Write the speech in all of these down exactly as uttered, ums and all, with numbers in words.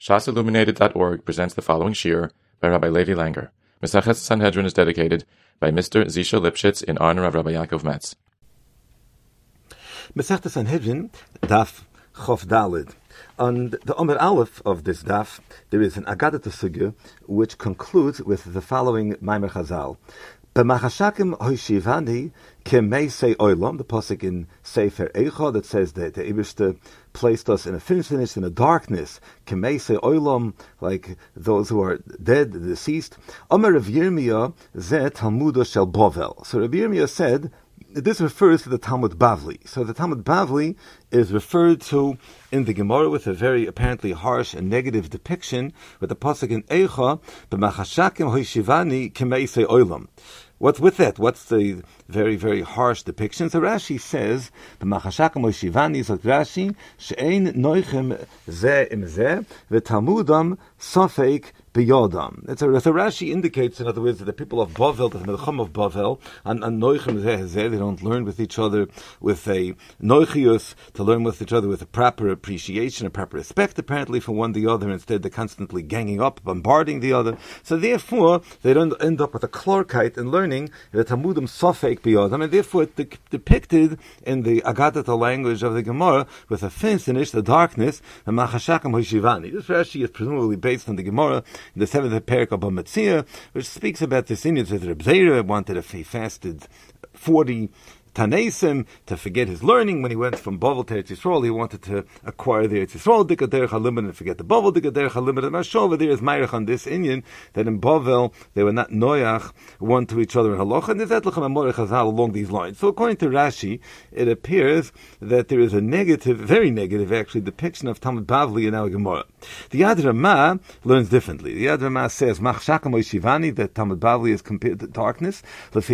Shas Illuminated dot org presents the following shir by Rabbi Levi Langer. Mesechet Sanhedrin is dedicated by Mister Zisha Lipschitz in honor of Rabbi Yaakov Metz. Mesechet Sanhedrin, Daf Chof Dalid. On the Omer Aleph of this daf, there is an Agadah Sugya which concludes with the following Maimer Chazal. B'machashakim hoishivani kemeisei oilam, the pasuk in Sefer Eicha that says that the Eibishter placed us in a finsternis, in a darkness, kemeisei oilam, like those who are dead, the deceased. Omer Rav Yirmiyah zeh Talmudo shel Bovel. So Rav Yirmiyah said, this refers to the Talmud Bavli. So the Talmud Bavli is referred to in the Gemara with a very apparently harsh and negative depiction with the pasuk in Eicha, b'machashakim hoishivani kemeisei oilam. What's with that? What's the very, very harsh depiction? So Rashi says, b'machashakim hoishivani, so Rashi, she'ein noichem zeh im zeh, v'talmudam sofek b'yodam. It's a, so Rashi indicates, in other words, that the people of Bavel, the Melcham of Bavel, and, and noichem zeh zeh, they don't learn with each other with a noichius, to learn with each other with a proper appreciation, a proper respect, apparently, for one the other. Instead, they're constantly ganging up, bombarding the other. So therefore, they don't end up with a clarkite in learning the Talmudim sofek b'yodam, and therefore it's de- depicted in the Agadah language of the Gemara with a finsternis, the darkness, the machashakim hoishivani. This Rashi is presumably based on the Gemara in the seventh parak of Bamitzia, which speaks about this Indian that Reb Zera wanted if he fasted forty Tanesim to forget his learning when he went from Bavel to Eretz Yisrael. He wanted to acquire the Eretz Yisrael Dika Derech HaLimud and forget the Bavel Dika Derech HaLimud. And Mashova there is Meirach on this Indian that in Bavel they were not noyach one to each other in halacha, and there's Etlachem Amorech Chazal along these lines. So according to Rashi, it appears that there is a negative, very negative actually, depiction of Talmud Bavli in our Gemara. The Yad Ramah learns differently. The Yad Ramah says Machshakam Oishivani, that Talmud Bavli is compared to darkness.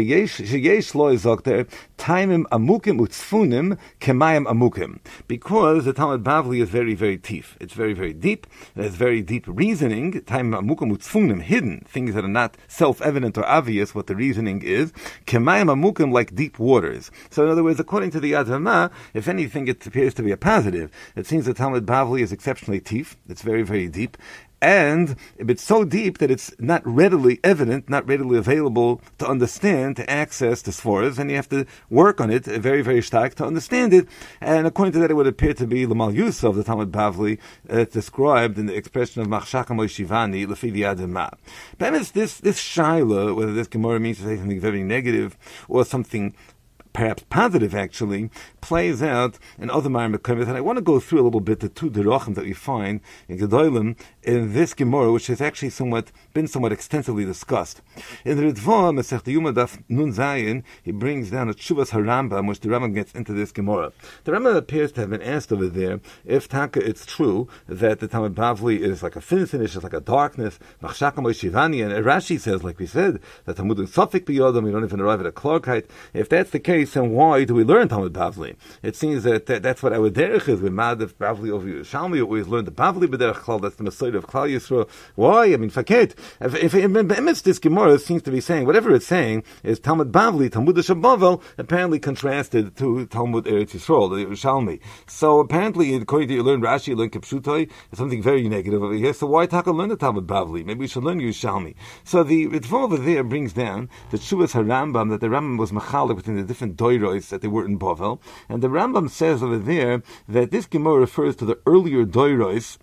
Sheyesh lo izok there. Taimim amukim utzfunim kemayim amukim. Because the Talmud Bavli is very, very deep. It's very, very deep. There's very deep reasoning. Taimim amukim utzfunim, hidden, things that are not self-evident or obvious what the reasoning is. Kemayim amukim, like deep waters. So in other words, according to the Yad Ramah, if anything, it appears to be a positive. It seems that Talmud Bavli is exceptionally deep. It's very, very deep. And it's so deep that it's not readily evident, not readily available to understand, to access the Sforas, and you have to work on it very, very stark to understand it. And according to that, it would appear to be Lamal Yusuf, the Talmud Bavli, uh, described in the expression of Machshakam Oishivani, Lefi Yad Ramah. But this, this Shaila, whether this Gemara means to say something very negative or something perhaps positive, actually, plays out in other Ma'amar Kemet. And I want to go through a little bit the two derachim that we find in Gedolim in this Gemara, which has actually somewhat been somewhat extensively discussed. In the Ritva, Masech Yuma Daf Nun Zayin, he brings down a Tshuvas HaRambam, which the Rambam gets into this Gemara. The Rambam appears to have been asked over there if Taka it's true that the Talmud Bavli is like a finsternis, it's like a darkness, Machshakam Oishivani, and Rashi says, like we said, that Talmud is Sofik B'yodam, we don't even arrive at a clarkite. If that's the case, and why do we learn Talmud Bavli? It seems that, that that's what our derech is. We mad if Bavli over Yerushalmi, we always learn the Bavli b'derech Klal. That's the Messiah of Klal Yisrael. Why? I mean, faket. If, if, if, if this Gemara seems to be saying whatever it's saying is Talmud Bavli, Talmud Shabavel, apparently contrasted to Talmud Eretz Yisrael, the Yerushalmi. So apparently, according to you learn Rashi, you learn Kipshutai, it's something very negative over here. So why Taka learn the Talmud Bavli? Maybe we should learn Yerushalmi. So the Ritva over there brings down the Tshuvas HaRambam, that the Rambam was machalik between the different doiros that they were in Bavel, and the Rambam says over there that this Gemara refers to the earlier doiros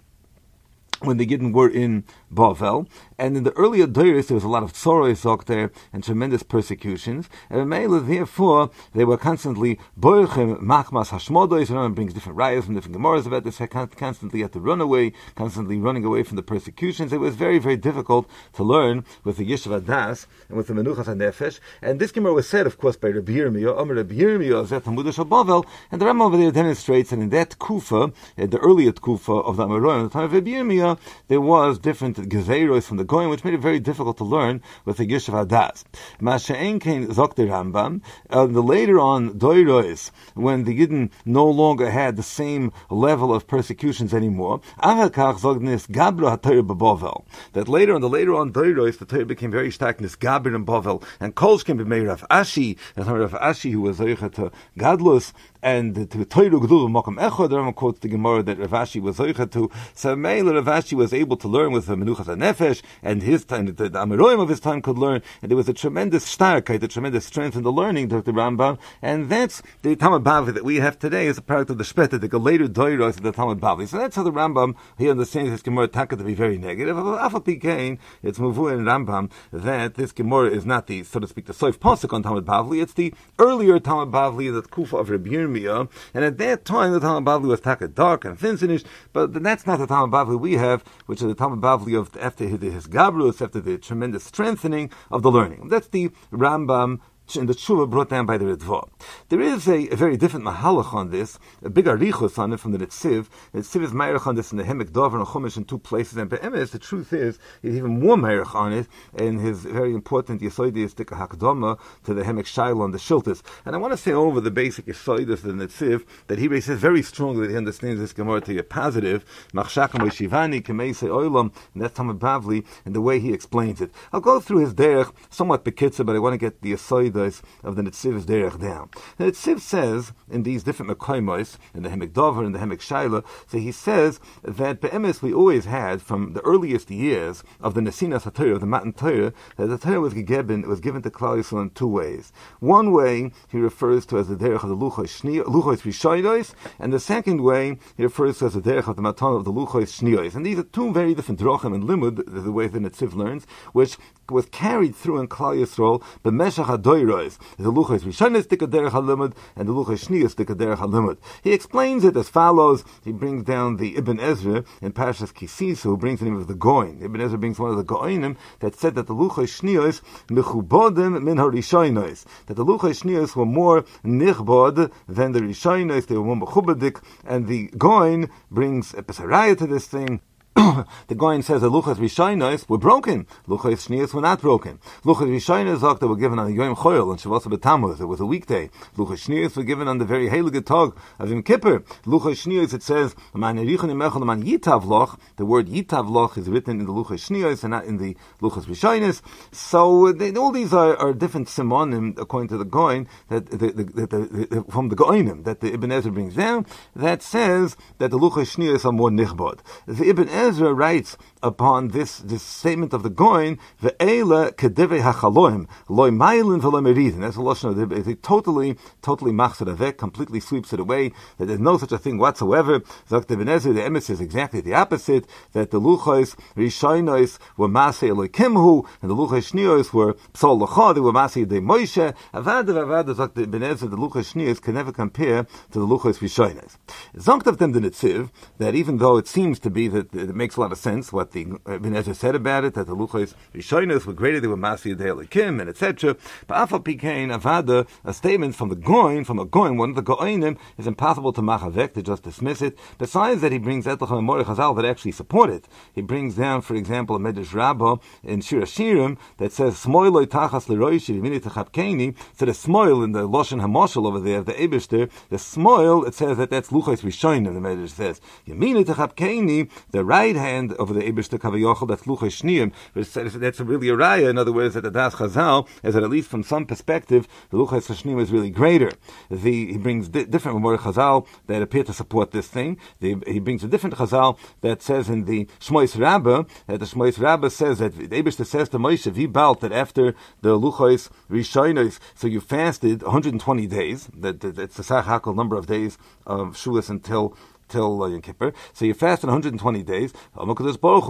when the Yidden were in Bavel, and in the earlier Doiris there was a lot of tzorois there and tremendous persecutions, and therefore they were constantly boirchem machmas hashmodos. And brings different rayas from different Gemaras about this. They constantly had to run away, constantly running away from the persecutions. It was very, very difficult to learn with the Yeshiva Das and with the Menuchas HaNefesh. And this Gemara was said, of course, by Rabbi Yirmiyah, Omer Rabbi Yirmiyah Zet Talmud Shel Bavel, and the Rambam over there demonstrates that in that Kufa, the earlier Kufa of the Amoraim, at the time of Rabbi Yirmiyah, there was different gezeiros from the Goyim, which made it very difficult to learn with the Yeshiva Das. Masha'en Kain Zok the Rambam, uh, the later on Doiros, when the Yidden no longer had the same level of persecutions anymore, Ahakach Zognis Gabra HaTorah B'Bavel, that later on, the later on Doiros, the Torah became very stark in this Gabra and Bavel, and Kolshkin b'mei Rav Ashi, and Rav Ashi, who was Zoycha to Gadlus, and to Toiru Gdul Mokum Echad, the Rambam quotes the Gemara that Rav Ashi was Zoicha to. So Meila Rav Ashi was able to learn with the Menuchas HaNefesh, and his time, the, the Amiroim of his time could learn, and there was a tremendous starkheit, a tremendous strength in the learning of the Rambam, and that's the Talmud Bavli that we have today is a product of the Shpeta, the later Doiros of the Talmud Bavli. So that's how the Rambam, he understands his Gemara Taka to be very negative. Afal Pikein, it's Mavu and Rambam, that this Gemara is not the, so to speak, the Soif Pasuk on Talmud Bavli, it's the earlier Talmud Bavli, the Kufa of Rabbi Yirmiyah, and at that time the Talmud Bavli was Taka dark and finished, but that's not the Talmud Bavli we have, which is the Talmud Bavli of after his, his Gabrus, after the tremendous strengthening of the learning. That's the Rambam in the Tshuva brought down by the Ritva. There is a, a very different mahalach on this, a big arichos on it from the Netziv. The Netziv is meirach on this in the Hemek Dover and Chumash in two places, and Be'emes, the truth is, he's even more meirach on it in his very important Yesoidistic Hakdama to the Hemek Shaila on the Shiltis. And I want to say over the basic Yesoidis of the Netziv that he says very strongly that he understands this Gemara to be a positive, Machshakam Shivani, Kemeise Oilam, and that's Talmud Bavli, and the way he explains it. I'll go through his derech somewhat bekitza, but I want to get the Yesoid of the Netziv's derech down. The Netziv says in these different Mekoimos, in the Hemek Dover and the Hemek Shaila, so he says that Be'emes we always had from the earliest years of the Nesinas HaTorah, of the Matan Torah, that the Torah was given, was given to Klal Yisrael in two ways. One way he refers to as the derech of the Luchos Rishonos, and the second way he refers to as the derech of the Matan of the Luchos Shniyos. And these are two very different drochim and limud, the way the Netziv learns, which was carried through in Klal Yisrael, b'meshach hadoyros, the luchos rishonos tika derech halimud, and the luchos shniyos tika derech halimud. He explains it as follows. He brings down the Ibn Ezra in Parashas Kisis, who brings the name of the Goin. Ibn Ezra brings one of the Goinim that said that the luchos shniyos mechubodim min harishonos, that the luchos shniyos were more nichbod than the rishonos, they were more mechubadik, and the Goin brings a pesaraya to this thing. The Goin says that Luchas Rishonos were broken. Luchas Shniyos were not broken. Luchas Rishonos that were given on the Yom Choyel and Shavuos B'Tammuz. It was a weekday. Luchas Shniyos were given on the very heilige Tag of Yom Kippur. Luchas Shniyos, it says, the word Yitavloch is written in the Luchas Shniyos and not in the Luchas Rishonos. So they, all these are, are different simonim according to the Goin that the, the, the, the, from the Goinim that the Ibn Ezra brings down that says that the Luchas Shniyos are more nichbod. The Ibn Ezra writes upon this, this statement of the Goin, ve'ela kedevei hachaloim, loy mailin v'loy meridin. That's a lashon of the, it totally, totally machs it avek, completely sweeps it away, that there's no such a thing whatsoever. Zok Ibn Ezra, the emes is exactly the opposite, that the luchos rishonos were masei eloikimhu, and the luchos shniyos were psol lecha, they were masei de Moshe. Avad avad, Zok Ibn Ezra, the luchos shniyos can never compare to the luchos rishonos. Zok of them the Netziv, that even though it seems to be that it makes a lot of sense what the Ibn Ezra said about it, that the Luchos Rishonos were greater, they were Masiyah De'elikim, and et cetera. But Afal Pikein Avada, a statement from the Goin, from a Goin, one of the Goinim, is impossible to machavek, to just dismiss it. Besides that, he brings Etlach and Moreh Chazal that actually support it. He brings down, for example, a Medrash Rabbah in Shir Hashirim that says, Smoiloi Tachas Leroishi V'mini Techapkeini. So the Smoil in the Loshen HaMoshel over there, the Eibishter, the Smoil, it says that that's Luchos Rishonim, the Medrash says. Yemini Techapkeini, the right hand over the Eibishter Kavayochel, that's Luchos Shniyim. That's really a raya. In other words, that the Das Chazal is that at least from some perspective, the Luchos Shniyim is really greater. The, he brings di- different Memorial Chazal that appear to support this thing. The, he brings a different Chazal that says in the Shmois Rabbah, that the Shmois Rabbah says that the Eibishter says to Moshe, V'balt, that after the Luchos Rishonos, so you fasted one hundred twenty days, that, that that's the Sach HaKol number of days of Shuas until till uh, Yom Kippur. So you fasted one hundred twenty days. You were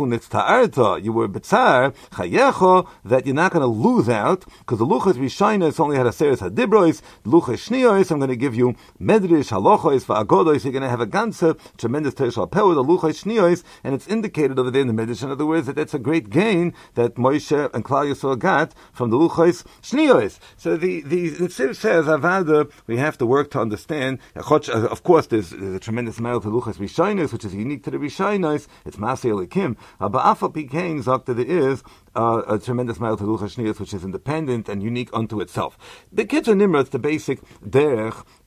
betzar chayecho, that you're not going to lose out, because the Luchos Rishonos only had a series hadibros. Luchos Shniyos, I'm going to give you medrash halachos va'agodos. You're going to have a ganze tremendous teresh alpeh with the Luchos Shniyos, and it's indicated over there in the medrash. In other words, that that's a great gain that Moshe and Klal Yisrael got from the Luchos Shniyos. So the the the Tzir says avada, we have to work to understand. Of course, there's, there's a tremendous amount of Luchos Rishonos, which is unique to the Rishonos. It's Masei Elikim. But Afal Pikein Zok that there is uh, a tremendous amount of Luchos Shniyos, which is independent and unique unto itself. The Kitzur Nimrod, the basic derech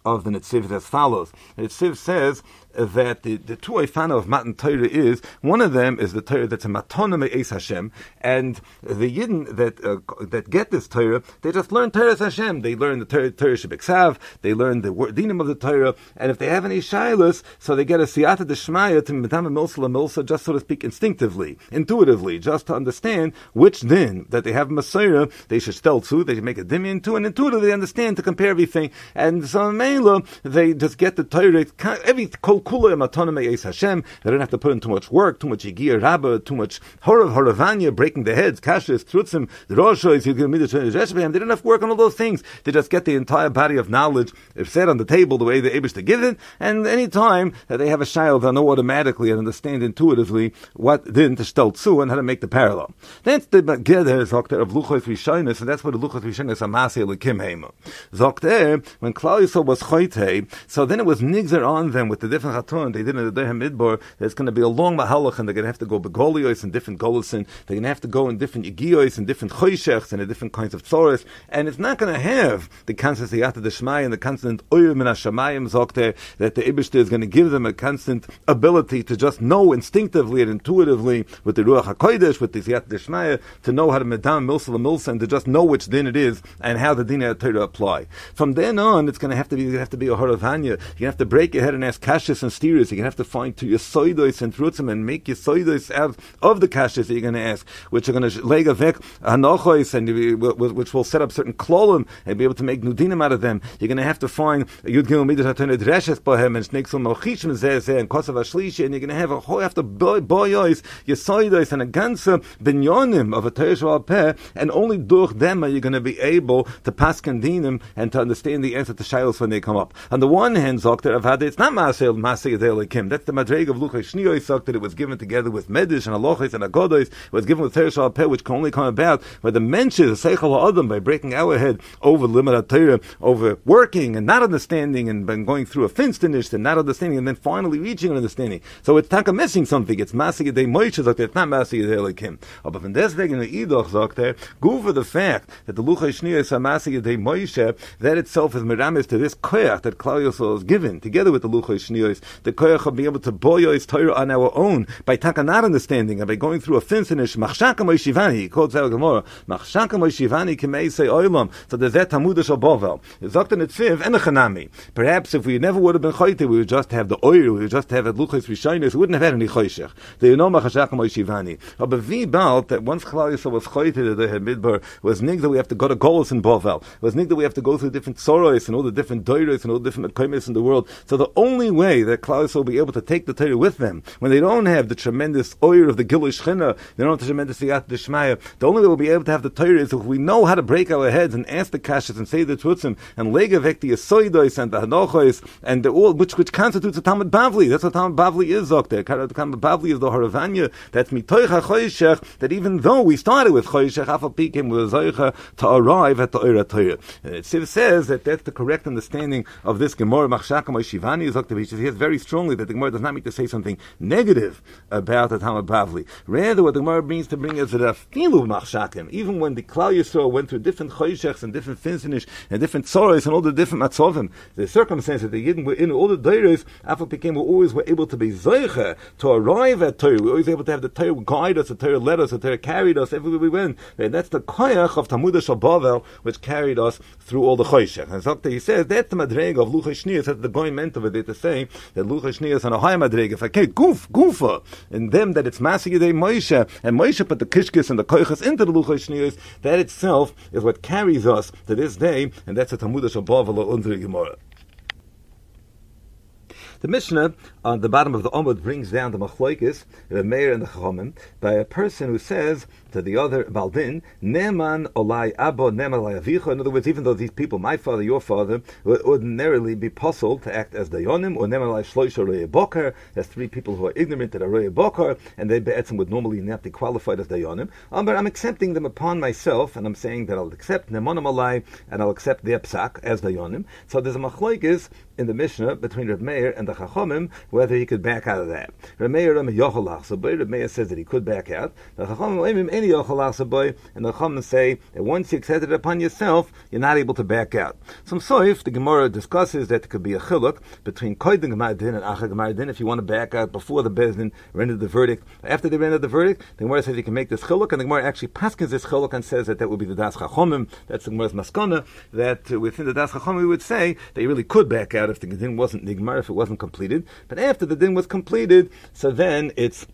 of the Netziv is as follows. The Netziv says that the, the two oifana of Matan Torah is, one of them is the Torah that's a matona me'es Hashem, and the Yidden that uh, that get this Torah, they just learn Torah Hashem. They learn the Torah, Torah Shebiksav, they learn the dinim of the Torah, and if they have any shilas, so they get a siyata d'shmaya to medama milsa la milsa, just so to speak, instinctively, intuitively, just to understand which din that they have Messiah, they should tell to, they should make a dimion to, and intuitively understand to compare everything. And so Mela, they just get the Torah, every kol kula matana me'es Hashem. They don't have to put in too much work, too much yigir rabba, too much horav horavanya, breaking the heads, kashas, trutzim, the roshois, they don't have to work on all those things. They just get the entire body of knowledge set on the table the way the Eibush to give it, and any time that they have a child, they'll know automatically and understand intuitively what din to stel zu and how to make the parallel. That's the Geder Zokter of Luchos Rishonis, and that's what the Luchos Rishonis Amase Lekim Hema. Zokter, when Klal Yisrael was Choyte, so then it was nigzer on them with the different Chaton, they did in the Dehem Midbar, there's going to be a long Mahalach, and they're going to have to go Begolios and different Golosin, they're going to have to go in different Yigios and different Choyshechs and in different kinds of Tzoros, and it's not going to have the constant Siyata Deshmai and the constant Oyur Min HaShamayim Zokter, that the Eibishter is going to give them a constant ability to just know instinctively and intuitively with the Ruach HaKodesh, with the Siyata Deshmai, to know how to medam milsa la milsa, and to just know which din it is and how the din of Torah apply. From then on, it's going to have to be, have to be a horavanya. You're going to have to break your head and ask kashas and steers. You're going to have to find to your soidos and trutzim and make your soidos out of the kashas that you're going to ask, which are going to lega vek hanochos, and which will set up certain klolim and be able to make nudinim out of them. You're going to have to find yud gimel midas hatoned dreshes bohem and shneksel mochishim zeh and kosav ashlishi, and you're going to have a whole have to boyois your soidos and a ganze binyonim of a Torah Sheba'al Peh, and only durch them are you going to be able to pass kandinim and to understand the answer to shilos when they come up. On the one hand, Zokter Avada, it's not Masel Masei Adelikim. That's the Madreg of Luchos Shniyos Zokter. It was given together with Medish and Alochis and Agodos. It was given with Torah Sheba'al Peh, which can only come about by the mention of Seichel Adam, by breaking our head over Limud Torah, over working and not understanding, and by going through a finsternish and not understanding, and then finally reaching an understanding. So it's taka missing something. It's Masei Adei Moishe Zokter. It's not Masei Adelikim. But from deswegen the Idoch Zokter, go for the fact that the Luchos Shniyos Masei Adei Moishe, that itself is meramis to this koyach that Klal Yisrael is given, together with the Luchos Shniyos, the koyach of being able to boyois Torah on our own, by taka not understanding, and by going through a finsternish, machshaka moishivani, he calls out Gemara, machshaka moishivani k'mei say oilam, so there's that Talmud shel Bovel. Zokter Netziv, and a chanami. Perhaps if we never would have been choyte, we would just have the oil, we would just have the Luchos Rishonos, we wouldn't have had any choyshech. They know machshaka moishivani. But vi balt, that once Klal Yisrael was choyte, the Midbar, was nig that we have to go to Golos and Bovel, was nig that we have to go through different soros and all the different doiros and all the different mekomis in the world. So the only way that Klal Yisrael will be able to take the Torah with them, when they don't have the tremendous oil of the Gilui Shechina, they don't have the tremendous Siyat Deshmaya, the only way we'll be able to have the Torah is if we know how to break our heads and ask the kashas and say the trutzim and legavek the Yesoidos and the Hanochos and the all which which constitutes the Talmud Bavli. That's what Talmud Bavli is, Zokter. The Talmud Bavli is the Horavanya. That's mitoich hachoyshech. That even though we started with choyshech, afal pikim with zoicha to arrive at the Oira Torah. It says that that's the correct understanding of this Gemara. Machshaka Moishivani Zokter. He says very strongly that the Gemara does not mean to say something negative about the Talmud Bavli. Rather, what the Gemara means to bring is that a filu machshakim. Even when the Klal Yisrael went through different choyshechs and different finstinish and different tzoros and all the different matzovim, the circumstances that the Yidden were in, all the deiros, afal pikim were always were able to be zoicha to arrive at Torah. We were always able to have the Torah guide us, the Torah led us, the Torah carried us everywhere we went. And that's the koyach of Talmud shel Bovel, which carried us through all the choyshech. And Zokter, he says that's the madrega of Luchos Shniyos. That's the going meant of it. They to say that Luchos Shniyos on a high madrega. If I can't goof goofa in them that it's Masei Adei Moishe, and Moishe put the kishkis and the koyches into the Luchos Shniyos. That itself is what carries us to this day, and that's the Talmud shel Bovel under the Gemara. The Mishnah on the bottom of the Omud brings down the Machloikis, the Meir and the Chachamim, by a person who says to the other Baldin, Neman olai abo neman olai avicha. In other words, even though these people, my father, your father, would ordinarily be puzzled to act as dayonim, or neman olai shloisha roye boker, as three people who are ignorant that are roye boker, and they be'etzim would normally not be qualified as dayonim. Um, but I'm accepting them upon myself, and I'm saying that I'll accept nemonim olai, and I'll accept their psak as dayonim. So there's a Machloikis in the Mishnah between Reb Meir and the Chachomim whether he could back out of that. Rameir Rama Yochel Lachsaboy. Rameir says that he could back out. The Chachomim Oimim Any Yochel Lachsaboy, and the Chachomim say that once you accept it upon yourself, you're not able to back out. Some Soif, the Gemara discusses that there could be a chiluk between Koydin Gemar Din and Acha Gemar Din. If you want to back out before the Bezdin rendered the verdict, after they rendered the verdict, the Gemara says you can make this chiluk, and the Gemara actually paskins this chiluk and says that that would be the Das Chachomim. That's the Gemara's maskana, that uh, within the Das Chachomim we would say that you really could back out if the din wasn't nigmar, if it wasn't completed. But after the din was completed, so then it's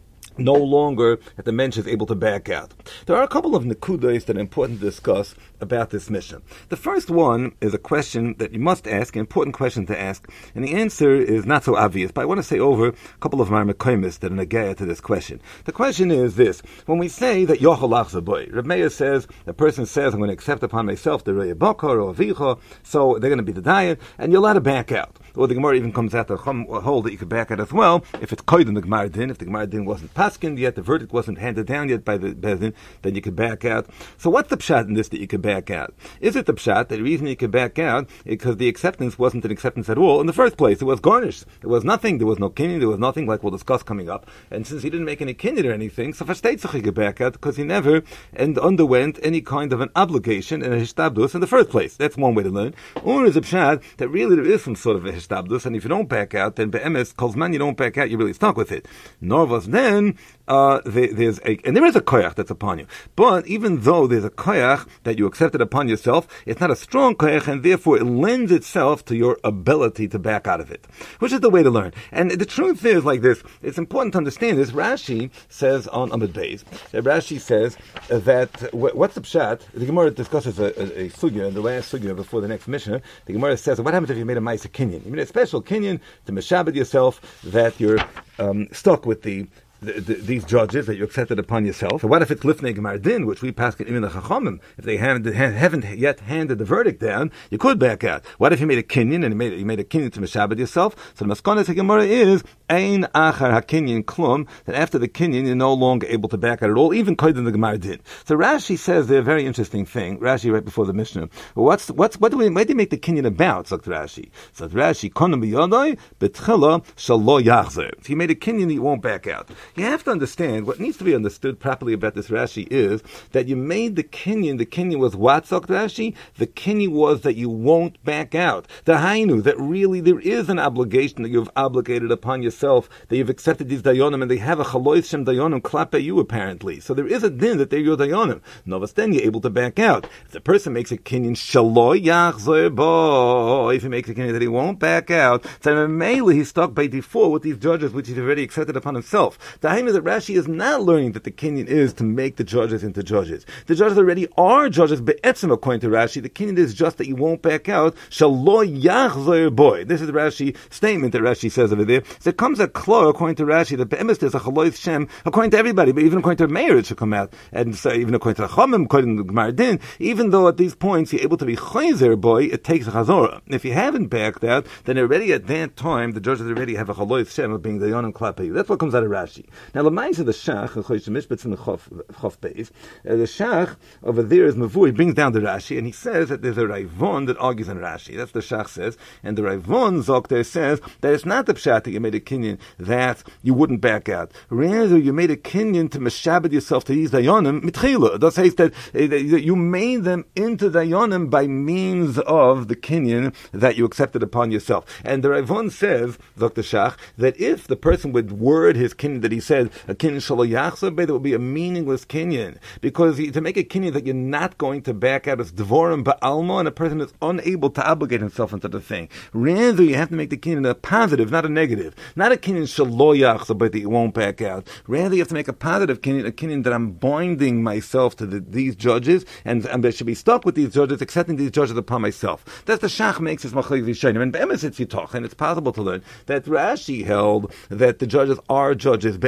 no longer that the mensch is able to back out. There are a couple of nekudos that are important to discuss about this mission. The first one is a question that you must ask, an important question to ask, and the answer is not so obvious, but I want to say over a couple of my mekoimis that are negaya to this question. The question is this: when we say that Yochel Lachsaboy, Reb Meir says, a person says, I'm going to accept upon myself the Rei Bakar or Avicha, so they're going to be the diet, and you're allowed to back out. Or the Gemara even comes out to hold that you could back out as well, if it's koyd in the Gemara Din, if the Gemara Din wasn't paskin yet, the verdict wasn't handed down yet by the Bezdin, then you could back out. So what's the pshat in this that you could back out? Is it the pshat that the reason you could back out is because the acceptance wasn't an acceptance at all in the first place? It was garnished. It was nothing. There was no kinyan. There was nothing, like we'll discuss coming up. And since he didn't make any kinyan or anything, so for Shteitzach he could back out because he never and underwent any kind of an obligation and a hishtabdus in the first place. That's one way to learn. Or is a pshat that really there is some sort of a hishtabdus, and if you don't back out, then be'emes, kolzman you don't back out, you're really stuck with it. Nor was then Uh, there, there's a, and there is a koyach that's upon you. But even though there's a koyach that you accepted upon yourself, it's not a strong koyach, and therefore it lends itself to your ability to back out of it, which is the way to learn. And the truth is like this: it's important to understand this. Rashi says on Amud Beis, that Rashi says that what's the pshat? The Gemara discusses a, a, a sugya, in the last sugya before the next Mishnah. The Gemara says, what happens if you made a ma'isa kinyan? You made a special kinyan to meshabed yourself that you're um, stuck with the The, the, these judges that you accepted upon yourself. So what if it's lifnei gemar din, which we pass in the chachamim? If they haven't, haven't yet handed the verdict down, you could back out. What if you made a kinyan and you made, you made a kinyan to meshabed yourself? So the maskana to Gemara is ein achar hakinyan klum, that after the kinyan you're no longer able to back out at all, even koyd in the gemar din. So Rashi says there a very interesting thing. Rashi right before the Mishnah. Well, what's what's what do we why do you make the kinyan about? So Rashi. So Rashi konam biyadai betchila shalo yachzer. If you made a kinyan, you won't back out. You have to understand, what needs to be understood properly about this Rashi is that you made the kinyan, the kinyan was what, Sok Rashi? The kinyan was that you won't back out. The hainu, that really there is an obligation that you've obligated upon yourself, that you've accepted these dayonim, and they have a chalois shem dayonim klape you apparently. So there is a din that they're your dayonim. Novas then you're able to back out. If the person makes a kinyan, shaloi yachzer bo, if he makes a kinyan that he won't back out, then mainly he's stuck by default with these judges which he's already accepted upon himself. The hainu that Rashi is not learning that the kinyan is to make the judges into judges. The judges already are judges, be'etzim according to Rashi. The kinyan is just that you won't back out. Shalo yachzer boy. This is the Rashi statement that Rashi says over there. So it comes a klo according to Rashi that be'emes there's a chalois shem according to everybody, but even according to Meir it should come out, and so even according to the Chomim, according to Gemar Din, even though at these points you're able to be chayzer boy, it takes a chazorah. If you haven't backed out, then already at that time the judges already have a chalois shem of being the yonim klape. That's what comes out of Rashi. Now the Ma'ase of the Shach, the Mishpatz in the Chof Beis, uh, the Shach over there is Mavur. He brings down the Rashi and he says that there's a Raivon that argues on Rashi. That's the Shach says, and the Raivon Zokter says that it's not the pshat that you made a kinyan that you wouldn't back out. Rather, you made a kinyan to meshabed yourself to these dayonim mitchila. That says that uh, you made them into dayonim by means of the kinyan that you accepted upon yourself. And the Raivon says, Zokter Shach, that if the person would word his kinyan that he said a kinyan shalo yachzer, that would be a meaningless kinyan, because to make a kinyan that you're not going to back out is dvorim ba'alma, and a person is unable to obligate himself into the thing. Rather, you have to make the kinyan a positive, not a negative. Not a kinyan shalo yachzer, but that you won't back out. Rather, you have to make a positive kinyan, a kinyan that I'm binding myself to the, these judges, and, and I should be stuck with these judges, accepting these judges upon myself. That's the Shach makes his machlek v'shayim, and be'emes it's yitoch, and it's possible to learn that Rashi held that the judges are judges.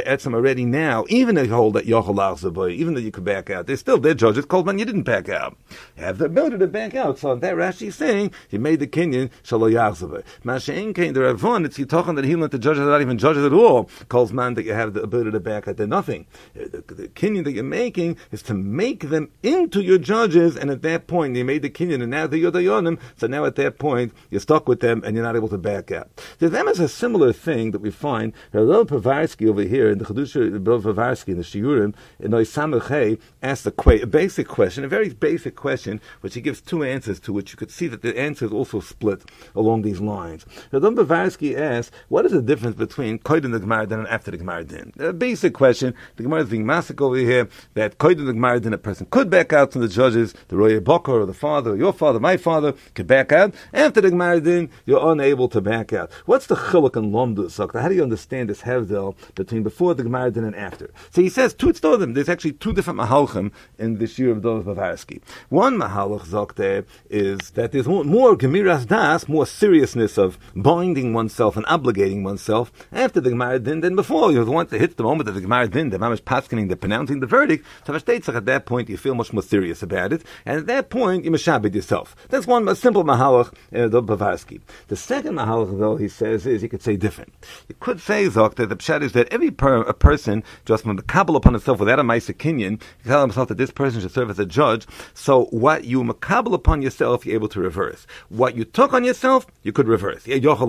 be'etzem already now, even if you hold that yochel lachzaboy, even though you could back out, they're still their judges called man you didn't back out. You have the ability to back out. So that Rashi is saying you made the kinyan shalo yachzaboy. Mashein came the Ravon, it's Yitochen that he let the judges are not even judges at all, calls man that you have the ability to back out. They're nothing. The, the, the kinyan that you're making is to make them into your judges, and at that point you made the kinyan and now they're yodayonim, so now at that point you're stuck with them and you're not able to back out. To them is a similar thing that we find Rabbi Povarsky over here in the Chedusha, Rabbi Povarsky in the Shiurim, in Oisamachei, asked a, que- a basic question, a very basic question, which he gives two answers to, which you could see that the answer is also split along these lines. Rabbi Povarsky asks, what is the difference between Koydin the Gemara Din and after the Gemara Din? A basic question. The Gemara is being massacred over here, that Koydin the Gemara Din, a person could back out from the judges, the Roye Bokor, or the father, or your father, my father, could back out. After the Gemara Din, you're unable to back out. What's the chiluk and lomdus? How do you understand this hevdel between before the Gemara Din and after? So he says two tzdodim. There's actually two different mahalchim in the Shir of Dov Povarsky. One mahalach zokte is that there's more, more gemiras das, more seriousness of binding oneself and obligating oneself after the Gemara Din than before. You're the one that hits the moment of the Gemara Din, the mamish paskening, the pronouncing the verdict. So at that point you feel much more serious about it, and at that point you meshabed yourself. That's one a simple mahalach in Dov Povarsky. The second mahalach, though, he says, is you could say different. You could say, Zok, that the pshat is that every per, a person, just from the kabbalah upon himself without a ma'aseh kinyan, you tell himself that this person should serve as a judge. So what you makabel upon yourself, you're able to reverse. What you took on yourself, you could reverse.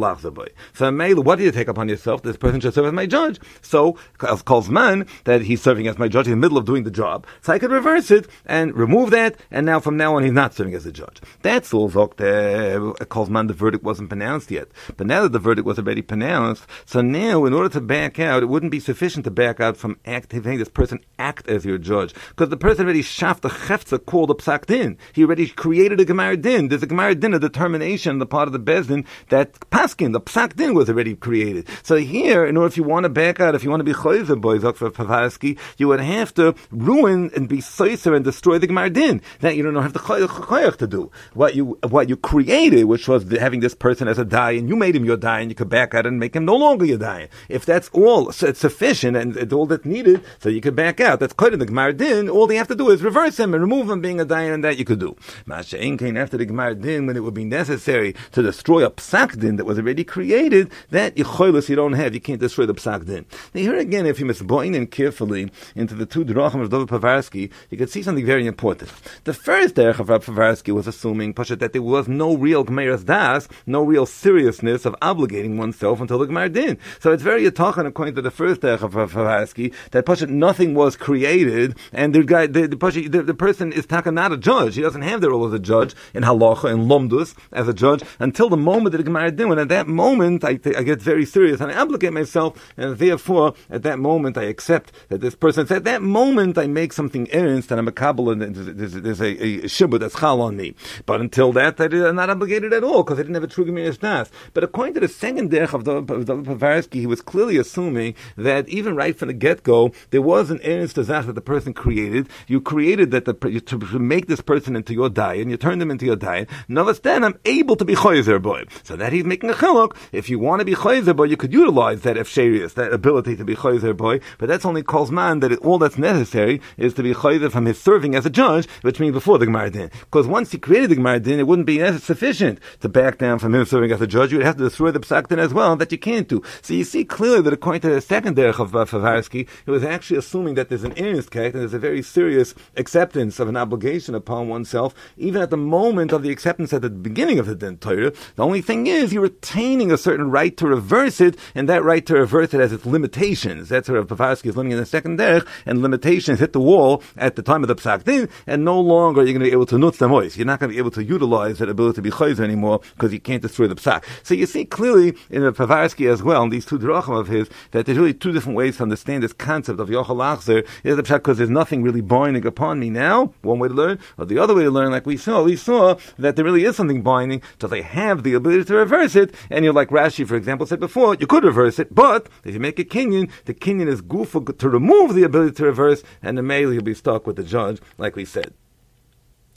So what do you take upon yourself? This person should serve as my judge. So, calls man that he's serving as my judge in the middle of doing the job. So I could reverse it and remove that, and now from now on he's not serving as a judge. That's all, Zok, that calls man the verdict wasn't pronounced yet. But now that the verdict was already pronounced, so now in order to back out, it wouldn't be sufficient to back out from act, having this person act as your judge. Because the person already shaft the chefza called a psak din. He already created a gemara din. There's a gemara din, a determination on the part of the bezdin that paskin, the psak din, was already created. So here, in order if you want to back out, if you want to be choyzer, boys, for Povarsky, you would have to ruin and be soiser and destroy the gemara din. That you don't have the choyach to do. What you what you created, which was the, having this person as a dayan, you made him your dayan, you could back out and make him no longer your dayan. If that's all so it's sufficient and it's all that's needed, so you could back out. That's quite in the gemara din. All they have to do is reverse him and remove him being a dayan, and that you could do. Masha'in came after the gemara din, when it would be necessary to destroy a psak din that was already created, that yicholos you don't have. You can't destroy the psak din. Now here again, if you misboin in carefully into the two drachim of Dov Povarsky, you can see something very important. The first derech of Rav Povarsky was assuming Pashat, that there was no real Gmeras Das, no real seriousness of obligating oneself until the Gemara Din. So it's very atachan according to the first derech of Rav Povarsky that Pashat nothing was created, and the guy, the the, Pashat, the, the person is taka not a judge. He doesn't have the role as a judge in halacha and lomdus as a judge until the moment that the Gemara Din. When at that moment I, I get very serious and I obligate myself, and therefore at that moment I accept that this person. So at that moment I make something ernst and I'm a kabbalah and there's, there's a, a shibud that's chal on me. But until that I'm not obligated at all because I didn't have a true Gemiras Das. But according to the second derech of Dov Povarsky, he was clearly assuming that even right from the get-go there was an ernst azach that the person created. You created that the, to, to make this person into your dayan, you turned him into your dayan. Now then I'm able to be choyzer boy. So that he's making a chiluk. If you want to be choyzer boy, you could utilize that efsherius, that ability to be choyzer boy. But that's only calls man that it, all that's necessary is to be choyzer from his serving as a judge, which means before the Gemara Din. Because once he created the Gemara Din, it wouldn't be sufficient to back down from him serving as a judge. You would have to destroy the psak din as well, that you can't do. So you see clearly that according to the second derech of uh, Povarsky, it was actually assuming that there's an earnest character, and there's a very serious acceptance of an obligation upon oneself, even at the moment of the acceptance at the beginning of the Din Torah. The only thing is, you're retaining a certain right to reverse it, and that right to reverse it has its limitations. That's what Povarsky is learning in the second derech, and limitations hit the wall at the time of the psak din, and no longer are you going to be able to nutz them ois. You're not going to be able to utilize that ability to be chayzer anymore because you can't destroy the psak. So you see clearly in the Povarsky as well, in these two drachim of his, that there's really two different ways to understand this concept of yochel achzer. Is the psak because there's nothing really binding upon me now, one way to learn, or the other way to learn, like we saw, we saw that there really is something binding, so they have the ability to reverse it, and you're like Rashi, for example, said before, you could reverse it, but if you make a kinyan, the kinyan is goof to remove the ability to reverse, and the male you'll be stuck with the judge, like we said.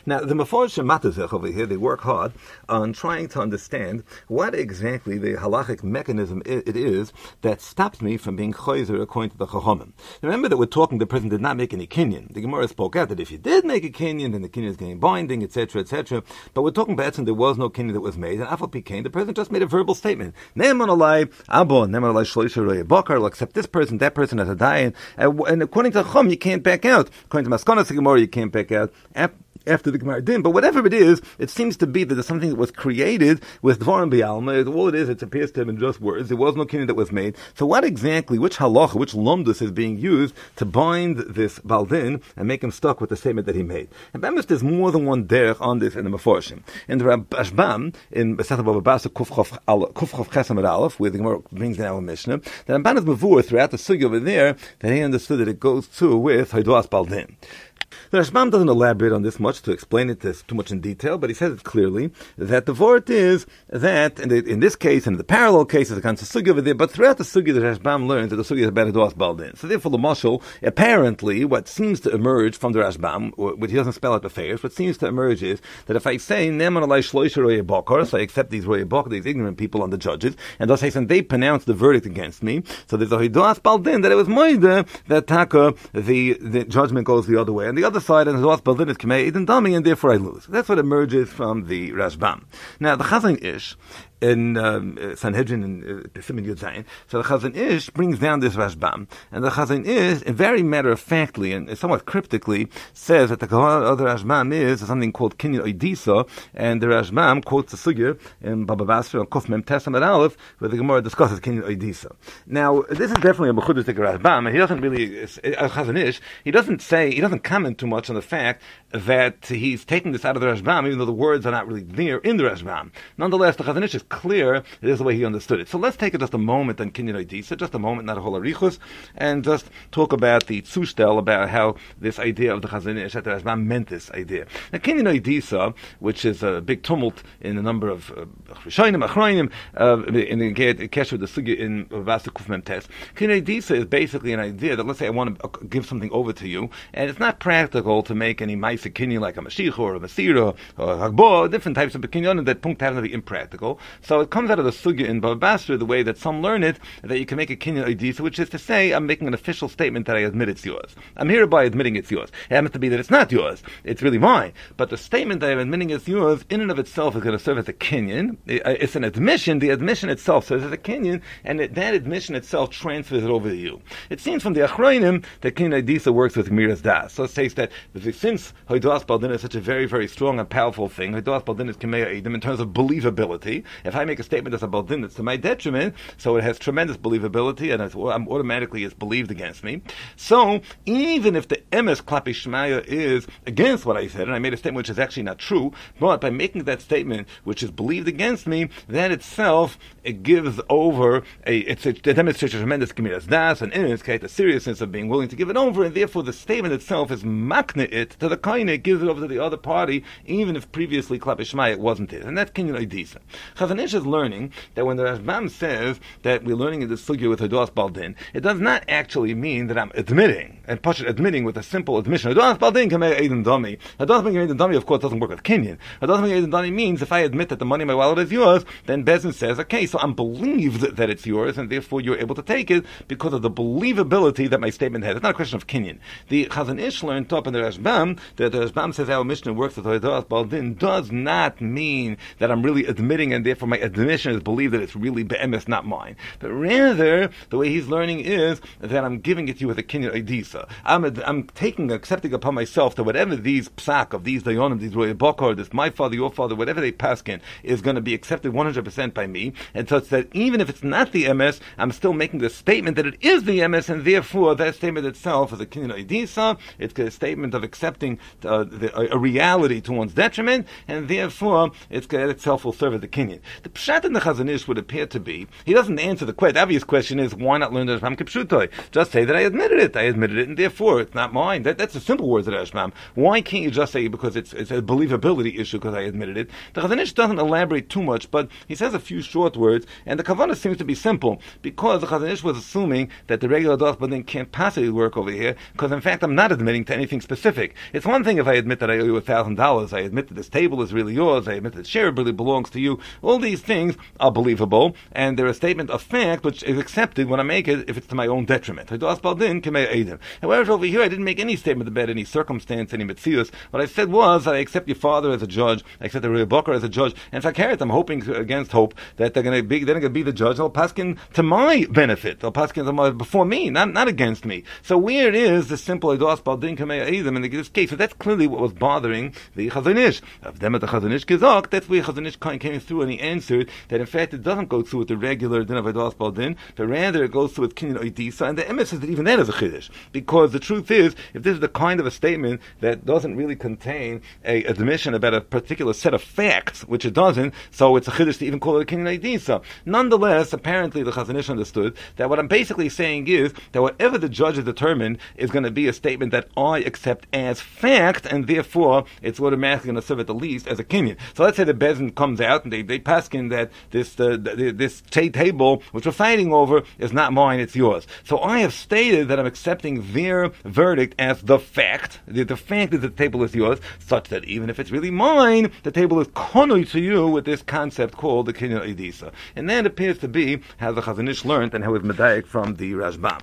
Now, the Meforshim Matazech over here, they work hard on trying to understand what exactly the halachic mechanism it is that stops me from being choizer according to the Chachomim. Remember that we're talking the person did not make any kinyan. The Gemara spoke out that if you did make a kinyan, then the kinyan is getting binding, et cetera, et cetera. But we're talking about since there was no kinyan that was made, and afal pikein, the person just made a verbal statement. Ne'eman alai abo, ne'eman alai shloisha roye bakar. I'll accept this person, that person as a dayan, and, and according to Chacham, you can't back out. According to Maskonas Gemara, you can't back out after the Gemara din. But whatever it is, it seems to be that there's something that was created with Dvarim B'Alma. All it is, it appears to him in just words. There was no kinyan that was made. So what exactly, which halacha, which lomdus is being used to bind this Baldin and make him stuck with the statement that he made? And Bemis, there's more than one derech on this in the Meforshim. In the Rashbam, in Besach Baba Basa Kufchof Chesam Ad Aleph, where the Gemara brings down our Mishnah, the Ramban is Mavur throughout the sugi over there, that he understood that it goes through with Haiduas Baldin. The Rashbam doesn't elaborate on this much to explain it this too much in detail, but he says it clearly that the vort is that in, the, in this case and in the parallel cases, the kind of sugi over there, but throughout the sugi, the Rashbam learns that the sugi is about Haiduas Baldin. So therefore, the mashal, apparently, what seems to emerge from the Rashbam, which he doesn't spell out the face, what seems to emerge is that if I say Ne'eman alai shloisha roye bakar, so I accept these roye bakar, these ignorant people on the judges, and thus I say they pronounce the verdict against me. So there's a Haiduas Baldin that it was moide that taka the the judgment goes the other way, and the other side, and Haiduas Baldin is Kamei Eden Dami, and therefore I lose. That's what emerges from the Rashbam. Now, the Chazon Ish, in um, Sanhedrin and uh, Siman Yud Zayin. So the Chazon Ish brings down this Rashbam, and the Chazon Ish, very matter-of-factly and somewhat cryptically, says that the other Rashbam is something called Kinyan Oidisa, and the Rashbam quotes the Sugya in Baba Basra and Kuf Mem Tesam Ad Aleph, where the Gemara discusses Kinyan Oidisa. Now, this is definitely a Mechudistic Rashbam, and he doesn't really, uh, Chazon Ish, he doesn't say, he doesn't comment too much on the fact that he's taking this out of the Rashbam, even though the words are not really there in the Rashbam. Nonetheless, the Chazon Ish is clear, it is the way he understood it. So let's take it just a moment on Kinyan Oidisa, just a moment, not a whole arichus, and just talk about the Zustel, about how this idea of the Chazon Ish, that the Rashbam meant this idea. Now, Kinyan Oidisa, which is a big tumult in a number of Rishonim, uh, Achronim, uh, in the Kesher with the Sugya in Vasa Kuf Mem Tes, Kinyan Oidisa is basically an idea that, let's say I want to give something over to you, and it's not practical to make any Maisa Kinyan like a Mashiach or a Masira or a Hagbo, different types of Kinyan that punkt happen to be impractical. So it comes out of the Sugya in Baba Basra, the way that some learn it, that you can make a Kinyan Oidisa, which is to say, I'm making an official statement that I admit it's yours. I'm hereby admitting it's yours. It happens to be that it's not yours. It's really mine. But the statement that I'm admitting it's yours, in and of itself, is going to serve as a Kinyan. It's an admission. The admission itself serves as a Kinyan, and it, that admission itself transfers it over to you. It seems from the Achronim that Kinyan Oidisa works with Miras Das. So it says that since Haiduas Baldin is such a very, very strong and powerful thing, Haiduas Baldin is Kamei Edom in terms of believability. If I make a statement as a Baldin that's to my detriment, so it has tremendous believability, and it's, I'm automatically it's believed against me. So, even if the emes klapi shmaya is against what I said, and I made a statement which is actually not true, but by making that statement which is believed against me, that itself, it gives over, a, it's a, it demonstrates a tremendous gemiras das, and in its case, the seriousness of being willing to give it over, and therefore the statement itself is makne it to the kaine, it gives it over to the other party, even if previously klapi shmaya it wasn't it. And that's Kinyan Oidisa. Chazon Ish is learning that when the Rashbam says that we're learning in the sugya with Haiduas Baldin, it does not actually mean that I'm admitting, and Pashut admitting with a simple admission. Haiduas Baldin Kamei Eden Dami. Haiduas Eden Dami, of course, doesn't work with Kinyan. Haiduas Eden Dami means if I admit that the money in my wallet is yours, then Bezin says, okay, so I'm believed that it's yours, and therefore you're able to take it because of the believability that my statement has. It's not a question of Kinyan. The Chazon Ish learned up in the Rashbam that the Rashbam says our Mishnah works with Haiduas Baldin does not mean that I'm really admitting, and therefore my admission is believed that it's really be'emes, not mine. But rather, the way he's learning is that I'm giving it to you with a Kinyan Oidisa. I'm, I'm taking, accepting upon myself that whatever these psak of these dayonim, these roye bakar, this my father, your father, whatever they paskin, is going to be accepted one hundred percent by me. And so it's that even if it's not the M S, I'm still making the statement that it is the M S, and therefore that statement itself is a Kinyan Oidisa. It's a statement of accepting uh, the, a, a reality to one's detriment, and therefore it's, itself will serve as a Kinyan. The pshat in the Chazon Ish would appear to be, he doesn't answer the question. The obvious question is, why not learn the Rashbam Kipshutoi? Just say that I admitted it. I admitted it, and therefore it's not mine. That, that's the simple words of the Rashbam. Why can't you just say because it's, it's a believability issue because I admitted it? The Chazon Ish doesn't elaborate too much, but he says a few short words, and the kavanah seems to be simple, because the Chazon Ish was assuming that the regular Das Badin can't possibly work over here, because in fact I'm not admitting to anything specific. It's one thing if I admit that I owe you a thousand dollars, I admit that this table is really yours, I admit that the share really belongs to you. All these things are believable, and they're a statement of fact which is accepted when I make it if it's to my own detriment. However, over here I didn't make any statement about any circumstance, any mitzius. What I said was that I accept your father as a judge, I accept the Rebbe Boker as a judge, and if I carry it, I'm hoping against hope that they're going to be they're going to be the judge. They'll paskin to my benefit. They'll paskin to my, before me, not not against me. So where it is the simple Eidos Baldin Kamei Eidim in this case, so that's clearly what was bothering the Chazon Ish. Of them at the Chazon Ish Gezok, that's where Chazon Ish came through and he answered that in fact it doesn't go through with the regular din of Eidos Baldin, but rather it goes through with Kinyan Oidisa, and the emes says that even that is a chiddush, because the truth is, if this is the kind of a statement that doesn't really contain a admission about a particular set of facts, which it doesn't, so it's a chiddush to even call it a Kinyan Oidisa. Nonetheless, apparently the Chazon Ish understood that what I'm basically saying is that whatever the judge has determined is going to be a statement that I accept as fact, and therefore it's automatically going to serve at the least as a kinyan. So let's say the Bezin comes out and they, they paskin that this uh, the, this table which we're fighting over is not mine, it's yours. So I have stated that I'm accepting their verdict as the fact. The, the fact is that the table is yours, such that even if it's really mine, the table is konoi to you with this concept called the kinyan idisa. And that appears to be how the Chazon Ish learned and how it's medayik from the Rashbam.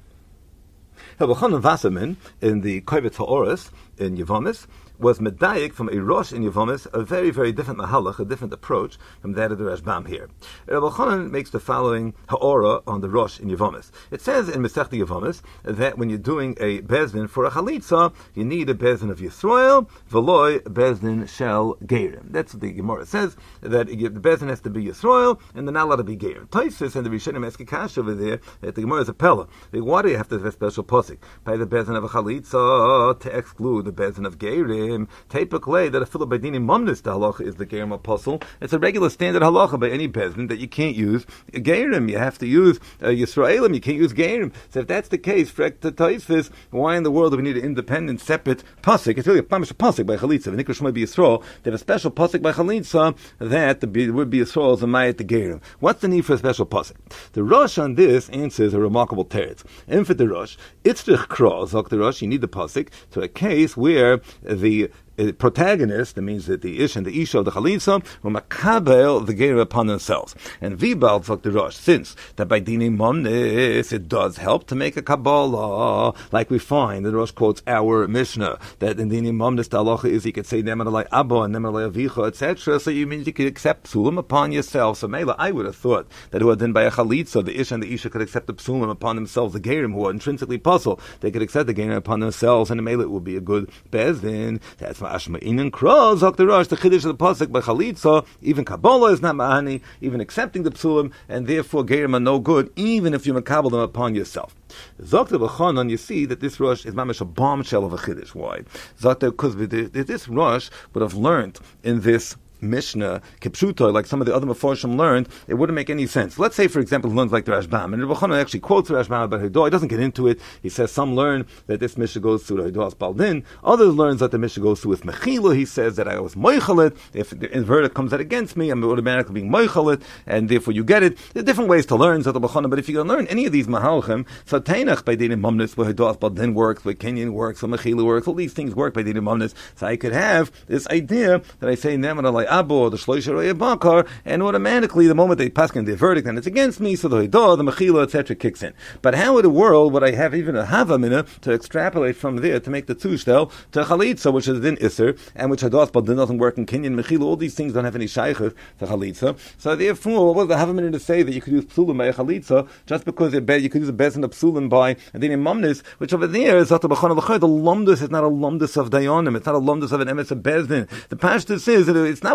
Rabbi Chanan Wasserman in the Kovetz Ha'oros in Yevomis was medayik from a Rosh in Yevomis, a very, very different mahalach, a different approach from that of the Rashbam here. Rabbi Chanan makes the following ha'ora on the Rosh in Yevomis. It says in Masechta Yevomis that when you're doing a bezdin for a chalitza, you need a bezdin of Yisrael, veloy bezdin shel Geirim. That's what the Gemara says, that the bezdin has to be Yisrael, and they're not allowed to be Geirim. Taisus and the Rishonim ask a kash over there, that the Gemara is a pella. Why do you have to have a special posik? By the bezdin of a chalitza, to exclude the bezdin of Geirim, typically that a filo b'dinim mamnis the halacha is the Geirim apostle. It's a regular standard halacha by any bezdin that you can't use Geirim. You have to use uh, Yisraelim. You can't use Geirim. So if that's the case, frek to Taisvis, why in the world do we need an independent, separate pasuk? It's really a pamish pasuk by chalitza. V'nikra shmoi b'Yisrael. They have a special pasuk by chalitza that the would be Yisrael is a mayat the Geirim. What's the need for a special pasuk? The Rosh on this answers a remarkable teretz. And for the Rosh, it's the kra zok the Rosh. You need the pasuk to a case where the Uh, protagonist, that means that the ish and the isha of the chalitza will makabel the geir upon themselves. And vibal tzok the rosh, since that by dini momnis it does help to make a kabbalah, like we find the Rosh quotes our Mishnah that in dini momnis the halacha is you could say nemanalai abba and nemanalai avicha, et cetera. So you mean you could accept psulim upon yourself. So Mela, I would have thought that who are then by a chalitza, the ish and the isha could accept the psulim upon themselves, the geirim who are intrinsically puzzle, they could accept the geirim upon themselves, and the Mela it would be a good bezdin. That's Ashma Inen Kros, the Rosh, the Chiddush of the Pasuk by Chalitza, even Kabbalah is not Ma'ani, even accepting the Psulim, and therefore Geirim are no good, even if you makabel them upon yourself. Zokta B'chanan, you see that this Rosh is mamish a bombshell of a Chiddush. Why? Zokta, because this Rosh would have learned in this Mishnah, Kipshuto, like some of the other Meforshim learned, it wouldn't make any sense. Let's say, for example, he learns like the Rashbam, and Rabbi Chanan actually quotes the Rashbam about Hidah. He doesn't get into it. He says some learn that this Mishnah goes through the Hidah Baldin. Others learns that the Mishnah goes through with Mechila. He says that I was Moichalit. If the verdict comes out against me, I'm automatically being Moichalit, and therefore you get it. There are different ways to learn Zot Rabbi Chanan, but if you're going to learn any of these Mahalchim, so Tainach by Dinim Mamnis, where Hidah Baldin works, where Kenyan works, where Mechila works, all these things work by Dinim Mamnis. So I could have this idea that I say Neman Alai Abo, or the Shloisha Bakar, and automatically the moment they pass in the verdict and it's against me, so the Hidah, the Mechila, et cetera kicks in. But how in the world would I have even a Havamina to extrapolate from there to make the Tushtel to Chalitza, which is din Isser, and which Hidah Baldin doesn't work in Kenyan Mechila, all these things don't have any Shaykhah to Chalitza. So therefore, what was the Havamina to say that you could use Psulim by a Chalitza just because you could use a Bezin of Psulim by a din Mamnis, which over there is Zata B'chana L'chai, the Lumdus is not a Lumdus of Dayanim, it's not a Lumdus of an Emes of Bezin. The Pashtus is that it's not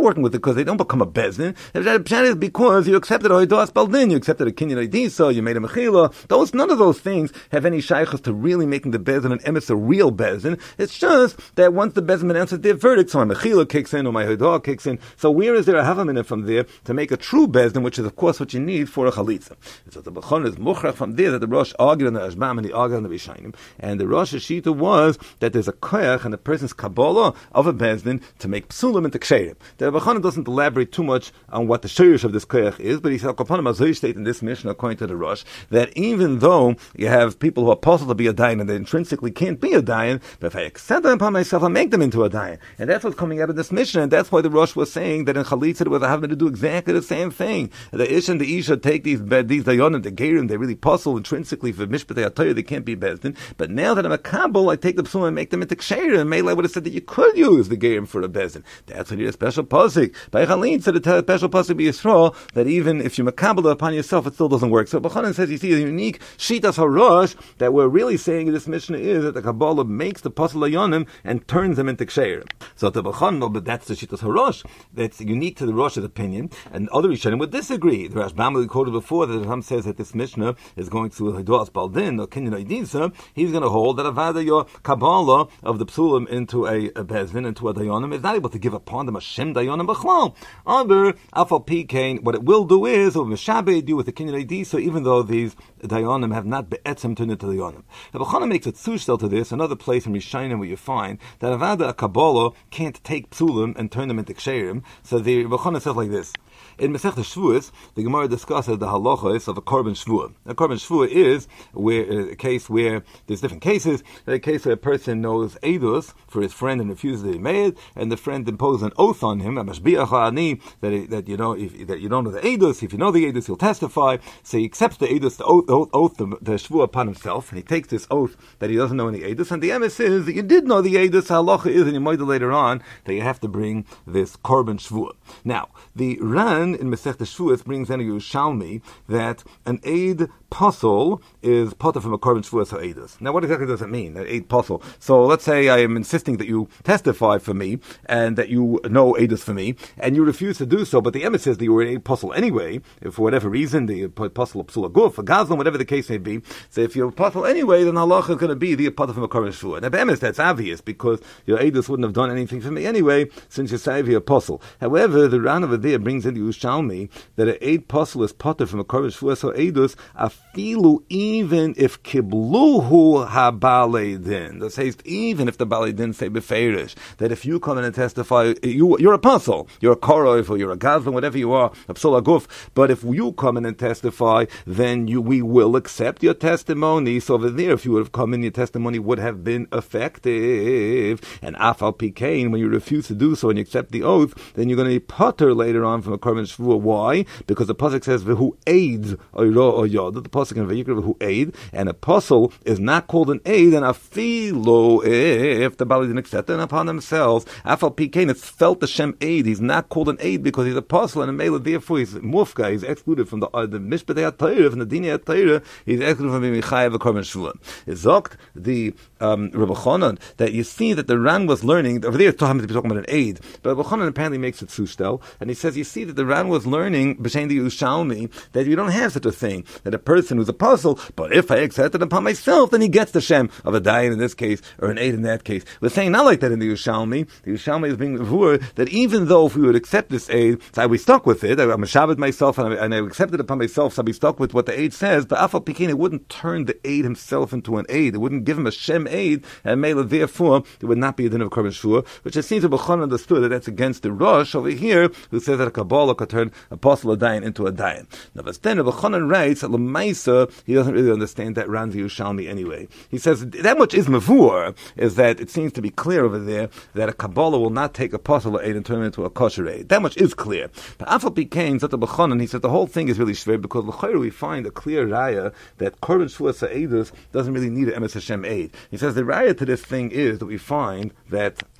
working with it because they don't become a bezdin. Pshat is because you accepted a hoidas baldin, you accepted a kinyan idisa, you made a mechila. Those, none of those things have any shaykhs to really making the bezdin and emes a real bezdin. It's just that once the bezdin answers their verdict, so my mechila kicks in or my hoidah kicks in. So where is there a havamina from there to make a true bezdin, which is of course what you need for a chalitza? So the bechon is muchrach from there that the Rosh argued on the Ashbam and the argued on the Rishayim, and the Rosh Hashita was that there's a koyach and a person's kabbalah of a bezdin to make psulim into ksherim. The bechon doesn't elaborate too much on what the shirish of this koyach is, but he said kapanim azay state in this mission according to the Rosh that even though you have people who are possible to be a dayan and they intrinsically can't be a dayan, but if I accept them upon myself, I make them into a dayan, and that's what's coming out of this mission, and that's why the Rosh was saying that in chalitza it was having to do exactly the same thing. The ish and the isha take these these dayanim, the gerim, they really puzzle intrinsically for mishpatei atayah, they can't be bezdin. But now that I'm a kabul, I take the psulim and make them into ksherim. And Meilai would have said that you could use the gerim for a bezdin. That's when you need a special pasuk. By Chalin said a special pasuk be Yisrael that even if you makabel upon yourself, it still doesn't work. So B'chanan says you see a unique shitas harosh that we're really saying in this Mishnah is that the Kabbalah makes the pasuk layonim and turns them into ksherim. So the B'chanan, no, but that's the shitas harosh. That's unique to the Rosh's opinion, and other Rishonim would disagree. The Rashbam we quoted before that Ram says that this Mishnah is going to Hiduas Baldin or Kinyan Oidinsa. He's going to hold that avada your Kabbalah of the psulim into a, a bezdin, into a dayanim, is not able to give upon them a shem dayanim b'chlal. Under afal pikain, what it will do is or mishabed do with the Kinyan Oidinsa, even though these dayanim have not be'etzem turned into dayanim. The Bechana makes a tzushtel to this. Another place in Rishayim where you find that avada a Kabbalah can't take psulim and turn them into ksherim. So the Bechana says like this. In Masechta Shvuos, the Gemara discusses the halachos of a korban shvua. A korban shvua is where a case where there's different cases. A case where a person knows edus for his friend and refuses to be made, and the friend imposes an oath on him, a mashbiach ha'ani, that that you know if that you don't know the edus. If you know the edus, he'll testify. So he accepts the edus, the oath, the oath, oath the, the shvua upon himself, and he takes this oath that he doesn't know any edus. And the emes is that you did know the edus. Halacha is, and you might later on that you have to bring this korban shvua. Now the Ran in Masechta Shvuos brings in a Yerushalmi that an aid puzzle is potter from a korban shvuas ha'edus. Now, what exactly does it mean, an aid puzzle? So, let's say I am insisting that you testify for me and that you know edus for me, and you refuse to do so, but the emes says that you were an aid puzzle anyway, if for whatever reason, the puzzle of psula guf, a gazlan, whatever the case may be. So, if you're a puzzle anyway, then halacha is going to be the potter from a korban shvuah. Now, the emes, that's obvious because your edus wouldn't have done anything for me anyway, since you're savvy apostle. However, the Ran over there brings in the Yerushalmi that an aid puzzle is potter from a korban shvuas ha'edus, afilu, even if kibluhu ha-balei din. That says, even if the balei din say beferish, that if you come in and testify, you, you're a puzzle, you're a korov, or you're a gazlan, whatever you are, a psula guf, but if you come in and testify, then you, we will accept your testimony. So over there, if you would have come in, your testimony would have been effective. And afal pikain, when you refuse to do so and you accept the oath, then you're going to be potter later on from a korban shvuah. Why? Because the pasuk says who aids oyro or yod. The pasuk in Vayikra who aid, and a puzzle is not called an aid, and a filo if the bali didn't accept it upon themselves. Afal pikain, it's felt the shem aid. He's not called an aid because he's a puzzle, and a mela therefore he's mufka. He's excluded from the uh, the mishpatei atayra, from the dini atayra. He's excluded from being chayav a korban shvuah. It's zokt the um, Rebbe Chanan that you see that the Ran was learning over there. Talking about an aid, but Rebbe Chanan apparently makes it sustel, and he says you see that the Ran was learning b'shein the Yerushalmi that you don't have such a thing, that a person who's a puzzle, but if I accept it upon myself, then he gets the shem of a dayan in this case, or an aid in that case. We're saying not like that in the Yerushalmi. The Yerushalmi is being vur that even though if we would accept this aid, so I be stuck with it, I'm a Shabbat myself, and I, and I accept it upon myself, so I be stuck with what the aid says, but Afal Pikein, it wouldn't turn the aid himself into an aid. It wouldn't give him a shem aid, and Mela, therefore, it would not be a din of korban shvuah, which it seems to be understood that that's against the Rosh over here, who says that a Kabbalah could turn a puzzle a dayan into a dayan. Now, but then Rebbe Chanan writes that Lamaisa, he doesn't really understand that Ran Yerushalmi anyway. He says that much is mavur, is that it seems to be clear over there that a Kabbalah will not take a puzzle aid and turn it into a kosher aid. That much is clear. But Afal Pikein, Zata B'chanan, he said the whole thing is really shver because l'chayr we find a clear raya that korban shvuah sa'edus doesn't really need an emes Hashem aid. He says the raya to this thing is that we find that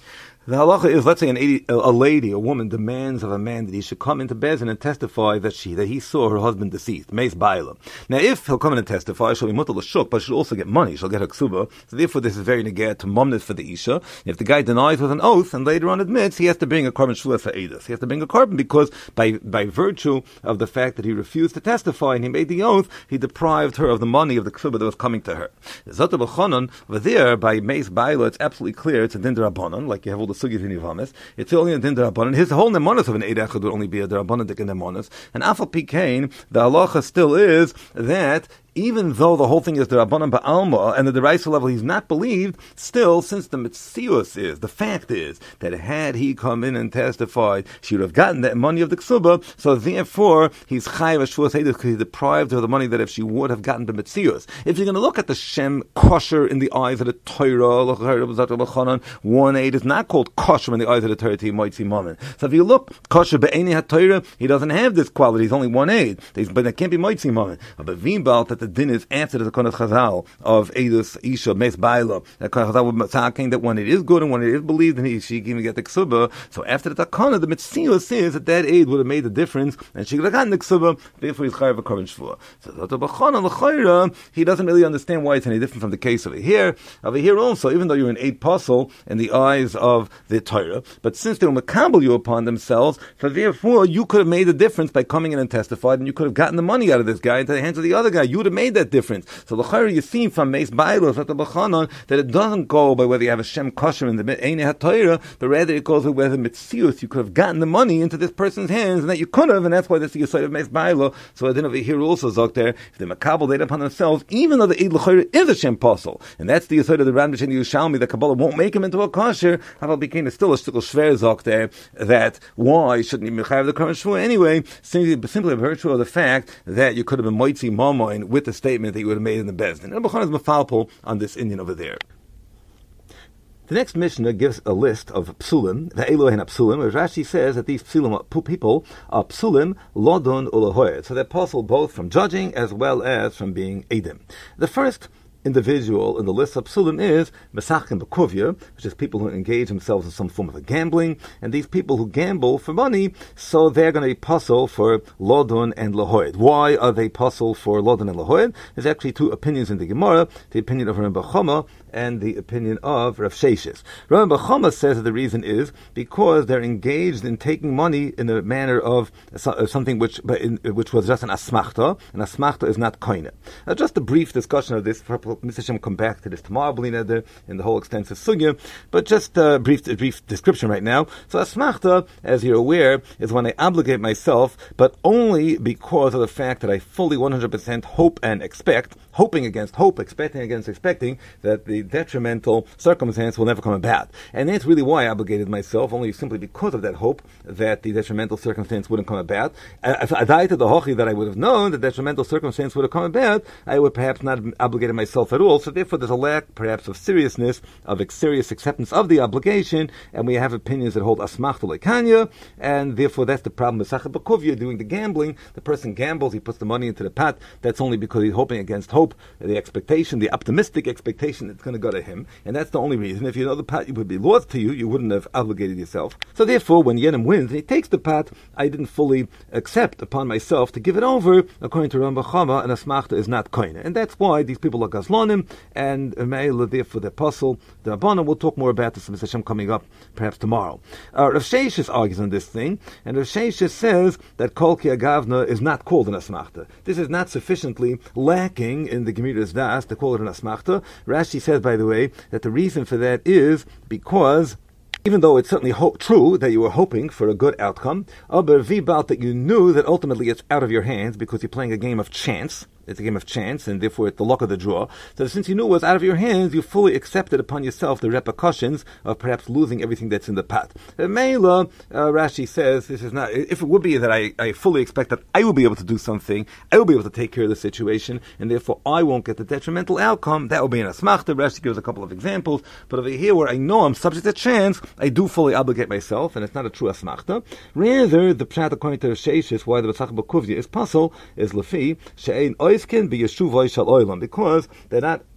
The halacha is, let's say, an eighty, a lady, a woman, demands of a man that he should come into Bezin and testify that she that he saw her husband deceased, meis baila. Now, if he'll come in and testify, she'll be mutal l'shuk, but she'll also get money. She'll get her ksuba. So therefore, this is very neged to momnus for the isha. If the guy denies with an oath and later on admits, he has to bring a carbon shula for edus. He has to bring a carbon because by by virtue of the fact that he refused to testify and he made the oath, he deprived her of the money of the ksuba that was coming to her. Zata b'chanan, over there by meis baila, it's absolutely clear. It's a din d'Rabbanan, like you have all the sugis in Yivamis. It's only a din d'Rabbanan. His whole nemonis of an eid echad would only be a d'Rabbanan dik nemonis. And afal pikein, the halacha still is that even though the whole thing is the Rabbanan Ba'alma, and at the Raisa level he's not believed, still, since the Mitzius is, the fact is, that had he come in and testified, she would have gotten that money of the Ksuba, so therefore, he's Chayiv Ashvuas Eidus, because he deprived her of the money that if she would have gotten the Mitzius. If you're going to look at the Shem kosher in the eyes of the Torah, one aid is not called kosher in the eyes of the Torah, to Moitzi Mammon. So if you look, kosher Be'eni HaTorah, he doesn't have this quality, he's only one aid, but it can't be Moitzi Mammon. But Vimbal, that the din is after the Konas Chazal of Eidus Isha Mes Baila. The Konas Chazal would say that when it is good and when it is believed, and he she can even get the Ksuba. So after the Takana, the Mitzius says that that aid would have made the difference, and she could have gotten the Ksuba. Therefore, he's Chayav a Korban Shvua. So the Bachana L'Chayra, he doesn't really understand why it's any different from the case over here. Over here also, even though you're an aid puzzle in the eyes of the Torah, but since they will makabel you upon themselves, so therefore you could have made the difference by coming in and testified, and you could have gotten the money out of this guy into the hands of the other guy. You would have made that difference. So l'chayra you see from Meis Bailos at the Bachanon that it doesn't go by whether you have a Shem kosher in the Einei HaTorah, but rather it goes by whether Mitzius you could have gotten the money into this person's hands, and that you could have, and that's why this is the of Meis Bailo. So I didn't over here also zok there if they makabel laid upon themselves, even though the Eid l'chayra is a Shem posel, and that's the Yisod of the Rambam and the Yushalmi, the Kabbalah won't make him into a kosher. How became still a stickle shver zok there that why shouldn't you have the Korban Shvua anyway? Simply, simply by virtue of the fact that you could have been moitzi mamoin with the statement that you would have made in the Bezdin. And Rabbi Chanan is mafalpul on this Indian over there. The next Mishnah gives a list of psulim, the Elohen psulim, where Rashi says that these psulim people are psulim, lodon, ulahoyed. So they're possible both from judging as well as from being edim. The first individual in the list of psulim is Mesachim B'Kuvya, which is people who engage themselves in some form of a gambling, and these people who gamble for money, so they're going to be puzzle for Lodon and Lahoyed. Why are they puzzle for Lodon and Lahoyed? There's actually two opinions in the Gemara, the opinion of Rabbi Chama and the opinion of Rav Sheshes. Rabbi Chama says that the reason is because they're engaged in taking money in the manner of something which which was just an asmachta, and asmachta is not koine. Now, just a brief discussion of this, Mister Hashem come back to this tomorrow, B'li in the whole extensive sugya, but just a brief, a brief description right now. So asmachta, as you're aware, is when I obligate myself, but only because of the fact that I fully one hundred percent hope and expect, hoping against hope, expecting against expecting, that the detrimental circumstance will never come about. And that's really why I obligated myself, only simply because of that hope that the detrimental circumstance wouldn't come about. If I died to the hochi that I would have known the detrimental circumstance would have come about, I would perhaps not have obligated myself at all. So therefore there's a lack perhaps of seriousness, of serious acceptance of the obligation, and we have opinions that hold asmachta lekanya, and therefore that's the problem with Sachar B'Kuvya doing the gambling. The person gambles, he puts the money into the pot, that's only because he's hoping against hope, the expectation, the optimistic expectation that's going to go to him, and that's the only reason. If you know the pot would be lost to you, you wouldn't have obligated yourself. So therefore, when Yenim wins and he takes the pot, I didn't fully accept upon myself to give it over, according to Rambam Chama, and asmachta is not koine. And that's why these people are gazlonim, and Meila, therefore the apostle, the Rabbanan. We'll talk more about this in Hashem coming up perhaps tomorrow. Uh, Rav Sheshes argues on this thing, and Rav Sheshes says that Kol Ki Agavna is not called an asmachta. This is not sufficiently lacking in the Gemira's Das to call it an asmachta. Rashi says, by the way, that the reason for that is because even though it's certainly ho- true that you were hoping for a good outcome, aber vibalt that you knew that ultimately it's out of your hands because you're playing a game of chance. It's a game of chance, and therefore it's the luck of the draw. So since you knew it was out of your hands, you fully accepted upon yourself the repercussions of perhaps losing everything that's in the pot. Meila, uh, Rashi says, this is not, if it would be that I, I fully expect that I will be able to do something, I will be able to take care of the situation, and therefore I won't get the detrimental outcome, that will be an asmachta. Rashi gives a couple of examples, but over here where I know I'm subject to chance, I do fully obligate myself, and it's not a true asmachta. Rather, the pshat according to Sheshes, why the Mesachim B'Kuvya is puzzle, is lefi, she'ein oiskin b'yeshuvah shal oilam, because they're not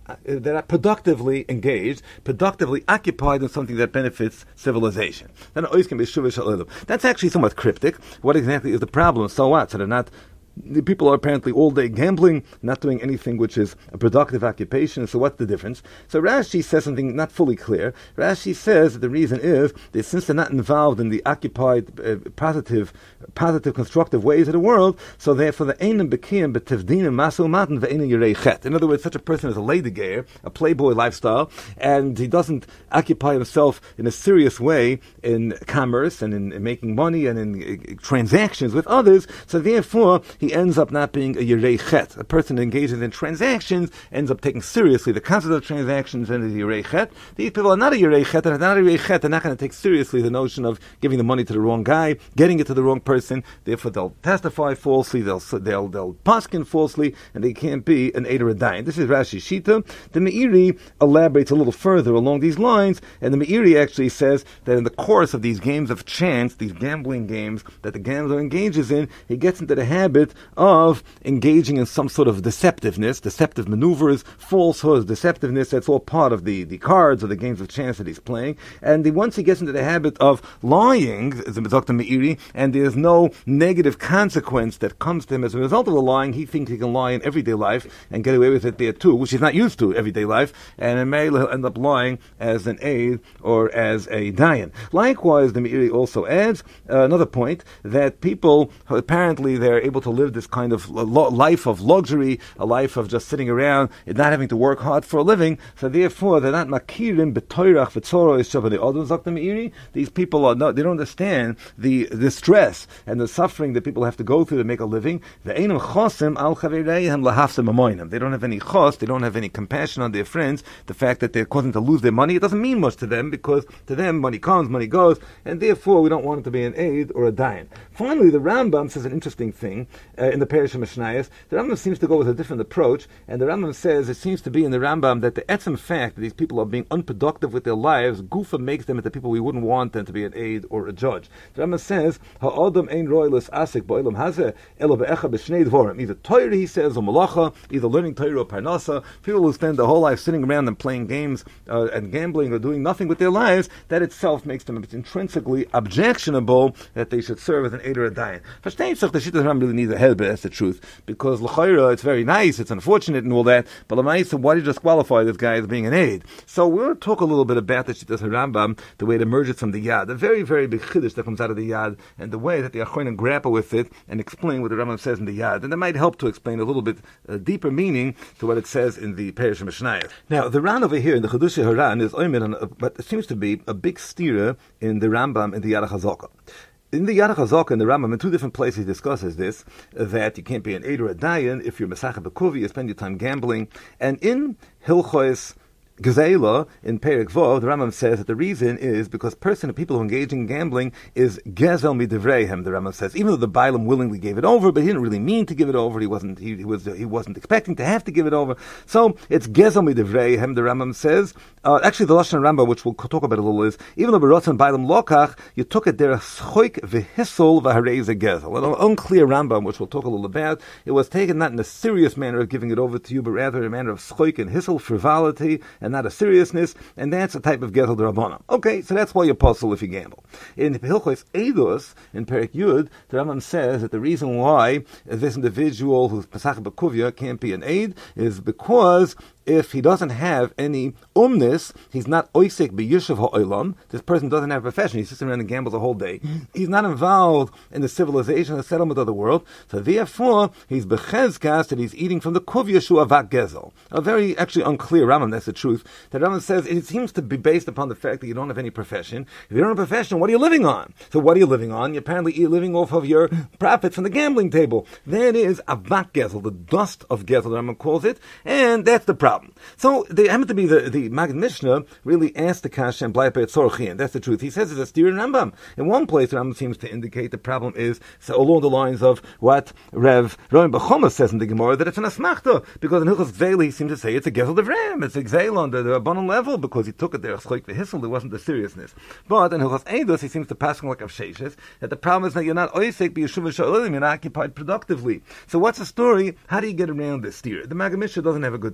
they're not productively engaged, productively occupied in something that benefits civilization. Then always can be shuvish ha'olam. That's actually somewhat cryptic. What exactly is the problem? So what? So they're not. The people are apparently all day gambling, not doing anything which is a productive occupation. So what's the difference? So Rashi says something not fully clear. Rashi says that the reason is that since they're not involved in the occupied, uh, positive, positive, constructive ways of the world, so therefore the einam bekim betivdinim masu matan ve'eina yirei chet. In other words, such a person is a ladygayer, a playboy lifestyle, and he doesn't occupy himself in a serious way in commerce and in, in making money and in uh, transactions with others. So therefore he ends up not being a Yirei Chet. A person who engages in transactions ends up taking seriously the concept of transactions and the Yirei Chet. These people are not a Yirei Chet, and not a Yirei Chet, they're not going to take seriously the notion of giving the money to the wrong guy, getting it to the wrong person. Therefore, they'll testify falsely, they'll they'll they'll paskin falsely, and they can't be an Eider Adayin. This is Rashi Shita. The Meiri elaborates a little further along these lines, and the Meiri actually says that in the course of these games of chance, these gambling games that the gambler engages in, he gets into the habit of engaging in some sort of deceptiveness, deceptive maneuvers, falsehoods, deceptiveness. That's all part of the, the cards or the games of chance that he's playing. And the, once he gets into the habit of lying, as Doctor Meiri, and there's no negative consequence that comes to him as a result of the lying, he thinks he can lie in everyday life and get away with it there too, which he's not used to everyday life. And in May he'll end up lying as an aid or as a dayan. Likewise, the Meiri also adds uh, another point, that people apparently they're able to live this kind of life of luxury, a life of just sitting around and not having to work hard for a living. So therefore, they're not makirim b'toirach v'tzoro ishavani odom zakta meiri. These people are not, they don't understand the, the stress and the suffering that people have to go through to make a living. Ve'enam chosim al chavereihem lahafsim amoinim. They don't have any chos, they don't have any compassion on their friends. The fact that they're causing to lose their money, it doesn't mean much to them, because to them, money comes, money goes, and therefore we don't want it to be an aid or a dayan. Finally, the Rambam says an interesting thing uh, in the Parish of Mishnayos. The Rambam seems to go with a different approach, and the Rambam says it seems to be in the Rambam that the etzem fact that these people are being unproductive with their lives, Gufa makes them into people we wouldn't want them to be an aid or a judge. The Rambam says, Ha'adam ein roilis asik ba'olam hazeh elo be'echa b'shnei dvorim. Either Torah, he says, or malacha, either learning Torah or parnasa. People who spend their whole life sitting around and playing games uh, and gambling or doing nothing with their lives, that itself makes them intrinsically objectionable that they should serve as an aid or a dayan. Verstehen sich, the Shittas Rambam really needs a help, that's the truth. Because l'chayra, it's very nice, it's unfortunate and all that, but l'maisa, why do you disqualify this guy as being an aid? So we're going to talk a little bit about the Shittas Rambam, the way it emerges from the Yad, a very, very big chiddush that comes out of the Yad, and the way that the Achronim grapple with it and explain what the Rambam says in the Yad. And that might help to explain a little bit uh, deeper meaning to what it says in the Parish of Mishnayos. Now, the Ran over here in the Chedushei Haran is oimer on, uh, but it seems to be a big steerer in the Rambam in the Yad HaChazaka. In the Yad HaChazaka and the Rambam, in two different places, he discusses this, that you can't be an aid or a dayan if you're Mesachah B'Kuvi, you spend your time gambling. And in Hilchos Gezela, in Perek Vov, the Rambam says that the reason is because person, people who engage in gambling is gezel midivreihem. The Rambam says, even though the Bailam willingly gave it over, but he didn't really mean to give it over. He wasn't. He, he was. He wasn't expecting to have to give it over. So it's gezel midivreihem. The Rambam says. Uh, actually, the Lashon Rambam, which we'll talk about a little, is even though Berotzen Bailam lokach, you took it there schoik v'hisol v'harei gezel. An unclear Rambam, which we'll talk a little about. It was taken not in a serious manner of giving it over to you, but rather in a manner of schoik and hisol, frivolity, and not a seriousness, and that's a type of gezel d'Rabbanan. Okay, so that's why you puzzle if you gamble. In Hilchos Eidos, in Perek Yud, the Rambam says that the reason why this individual who's Pesach B'Kuvia can't be an aid is because if he doesn't have any umnis, he's not oisek b'yishuv ha'olam. This person doesn't have a profession. He sits around and gambles the whole day. He's not involved in the civilization, the settlement of the world. So therefore, he's bechezkas that he's eating from the kuvya shu avat gezel. A very actually unclear Rambam. That's the truth. The Rambam says it seems to be based upon the fact that you don't have any profession. If you don't have a profession, what are you living on? So what are you living on? You're apparently living off of your profits from the gambling table. That is avat gezel, the dust of gezel. The Rambam calls it, and that's the problem. So they happen to be the the Magid Mishnah really asked the Kasha and Blai Tzorchian. That's the truth. He says it's a steer in Rambam. In one place, the Rambam seems to indicate the problem is so along the lines of what Rev Roman Bechoma says in the Gemara, that it's an asmachta, because in Hilchos Gzeila he seems to say it's a gezel devram, it's a gzeil on the, the Rabbanon level, because he took it there schoik v'hisel, there wasn't the seriousness. But in Hilchos Eidos he seems to pass on like Avsheshes, that the problem is that you're not oisek b'yeshuv sha'olim, you're not occupied productively. So what's the story? How do you get around this steer? The Magid Mishnah doesn't have a good teretz, and he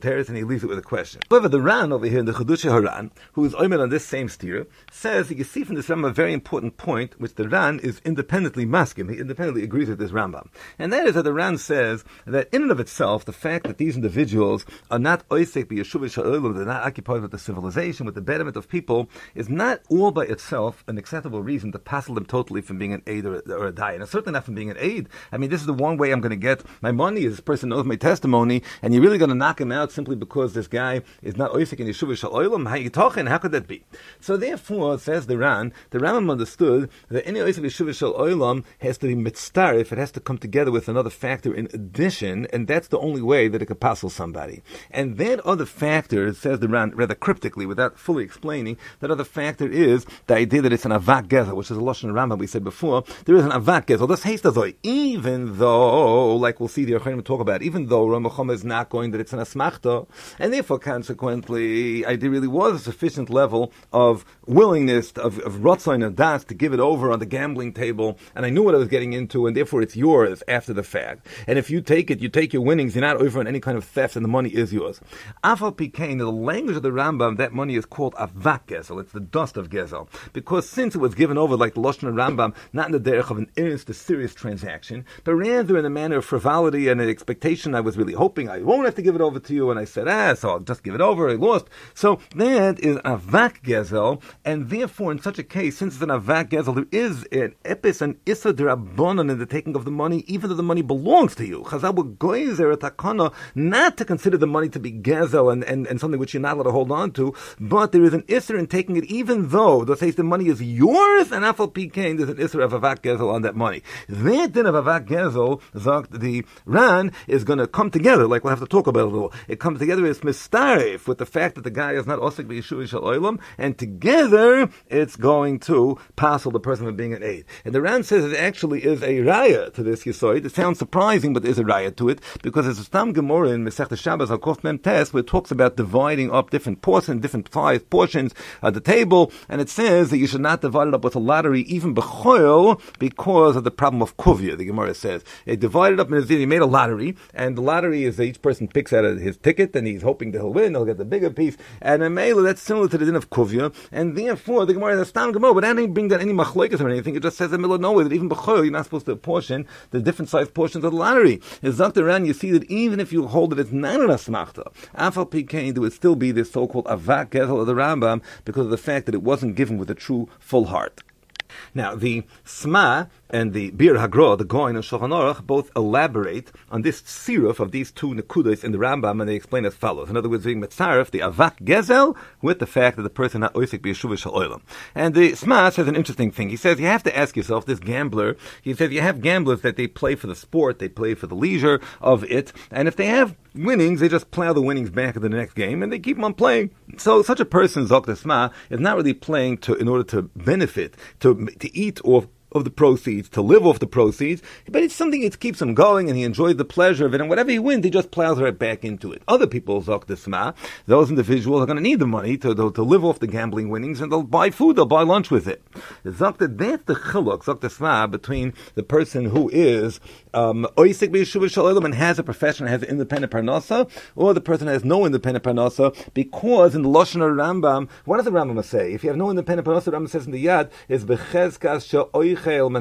leaves it with a question. However, the Ran over here in the Chedusha Haran, who is oimed on this same steer, says that you see from this Rambam a very important point, which the Ran is independently masking. He independently agrees with this Rambam. And that is that the Ran says that in and of itself, the fact that these individuals are not oisek b'yeshuva sha'olam, they're not occupied with the civilization, with the betterment of people, is not all by itself an acceptable reason to passel them totally from being an aid or a, or a dayan. And certainly not from being an aid. I mean, this is the one way I'm going to get my money, is this person knows my testimony, and you're really going to knock him out simply because this guy is not oisek in yeshuva sha'olam? How you talking? How could that be? So therefore, says the Ran, the Rambam understood that any oisek yeshuva sha'olam has to be mitztarif, it has to come together with another factor in addition, and that's the only way that it could passel somebody. And that other factor, says the Ran, rather cryptically, without fully explaining, that other factor is the idea that it's an avak gezel, which is a lashon Rambam we said before. There is an avak gezel. This haste azoi, even though, like we'll see the Yochanan talk about, even though Ramachom is not going that it's an asmachta, and therefore consequently, there really was a sufficient level of willingness of, of rotzain and das to give it over on the gambling table, and I knew what I was getting into, and therefore it's yours after the fact. And if you take it, you take your winnings, you're not over on any kind of theft, and the money is yours. Afal Pikain, the language of the Rambam, that money is called avak gezel. It's the dust of gezel, because since it was given over like the lashon Rambam, not in the derech of an earnest, a serious transaction, but rather in a manner of frivolity and an expectation. I was really hoping I won't have to give it over to you, and I said, ah, so I'll just give it over. I lost. So that is avak gezel, and therefore, in such a case, since it's an avak gezel, there is an epis and issa d'rabbanan in the taking of the money, even though the money belongs to you. Chazal will goizer a takana not to consider the money to be gezel and, and, and something which you're not allowed to hold on to, but there is an issa in taking it, even though they'll say the money is yours, and afal pikein, there's an issa of avak gezel on that money. That din of avak gezel, the Ran, is going to come together, like we'll have to talk about it a little. It comes together as mistarif with the fact that the guy is not osik b'yeshuva shel olam, and together it's going to passel the person from being an aid. And the Ran says it actually is a raya to this yisoid. It sounds surprising, but there's a raya to it, because there's a Stam Gemara in Masechta Shabbos al Kof Mem Tes where it talks about dividing up different portions, different sized portions at the table, and it says that you should not divide it up with a lottery, even b'choil, because of the problem of kuvya. The Gemara says they divided up, and he made a lottery, and the lottery is that each person picks out his ticket, and he's hoping that he'll win, he'll get the bigger piece, and in Mela, that's similar to the din of kuvya, and therefore the Gemara has a Stam Gemara, but that didn't bring down any machlokes or anything. It just says in the middle of nowhere that even b'choil, you're not supposed to apportion the different sized portions of the lottery. Is around, you see that even if you hold it, it's not an asmachta. Afal pikein, there would still be this so-called avak gezel of the Rambam because of the fact that it wasn't given with a true full heart. Now, the Sma and the Bir Hagra, the Goin and Shulchan Aruch, both elaborate on this siruf of these two nekudos in the Rambam, and they explain as follows. In other words, being mitzaref, the avak gezel, with the fact that the person not oisik b'yeshuva shel olam. And the Sma says an interesting thing. He says you have to ask yourself, this gambler, he says you have gamblers that they play for the sport, they play for the leisure of it, and if they have winnings, they just plow the winnings back into the next game, and they keep on playing. So such a person, Zok Sma, is not really playing to in order to benefit, to to eat off of the proceeds, to live off the proceeds, but it's something that keeps him going, and he enjoys the pleasure of it, and whatever he wins, he just plows right back into it. Other people, Zok Desma, those individuals are going to need the money to, to, to live off the gambling winnings, and they'll buy food, they'll buy lunch with it. Zok, that's the chiluk, Zok Desma, between the person who is um, oisik b'yeshuva shel olam and has a profession, has an independent parnasa, or the person has no independent parnasa, because in the Lashon Rambam, what does the Rambam say? If you have no independent parnasa, the Rambam says in the Yad, is bechezkas she'oich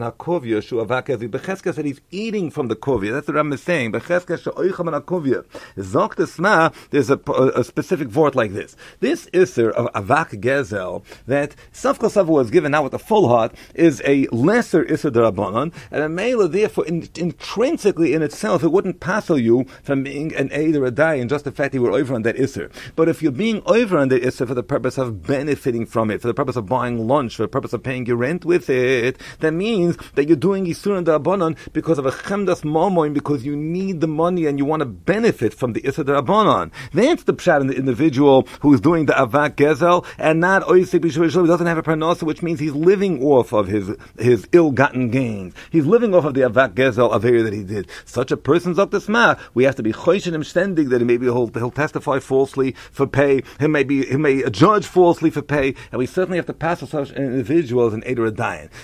Becheskas said he's eating from the kovia. That's what Rambam is saying. Becheskas she'oicha min hakovia. Zok Desma, there's a, a, a specific word like this. This Isser of avak gezel, that Saf Kol Sav was given now with a full heart, is a lesser Isser d'Rabbanan, and a Mela, therefore, in, intrinsically in itself, it wouldn't passel you from being an Eid or a Dai, and just the fact that you were over on that Isser. But if you're being over on that Isser for the purpose of benefiting from it, for the purpose of buying lunch, for the purpose of paying your rent with it, then means that you're doing Yisur and Da'abanan because of a Chemdas Momoin, because you need the money and you want to benefit from the Yisur Da'abanan. That's the pshat in the individual who is doing the Avak Gezel and not Oisik B'Shuv Yishuv. He doesn't have a parnasa, which means he's living off of his his ill-gotten gains. He's living off of the Avak Gezel Aveir that he did. Such a person's up to Sma. We have to be Chosh and Ständig that maybe he'll, he'll testify falsely for pay. He may be he may judge falsely for pay, and we certainly have to pass such an individual as an Eider Adayan. If that's the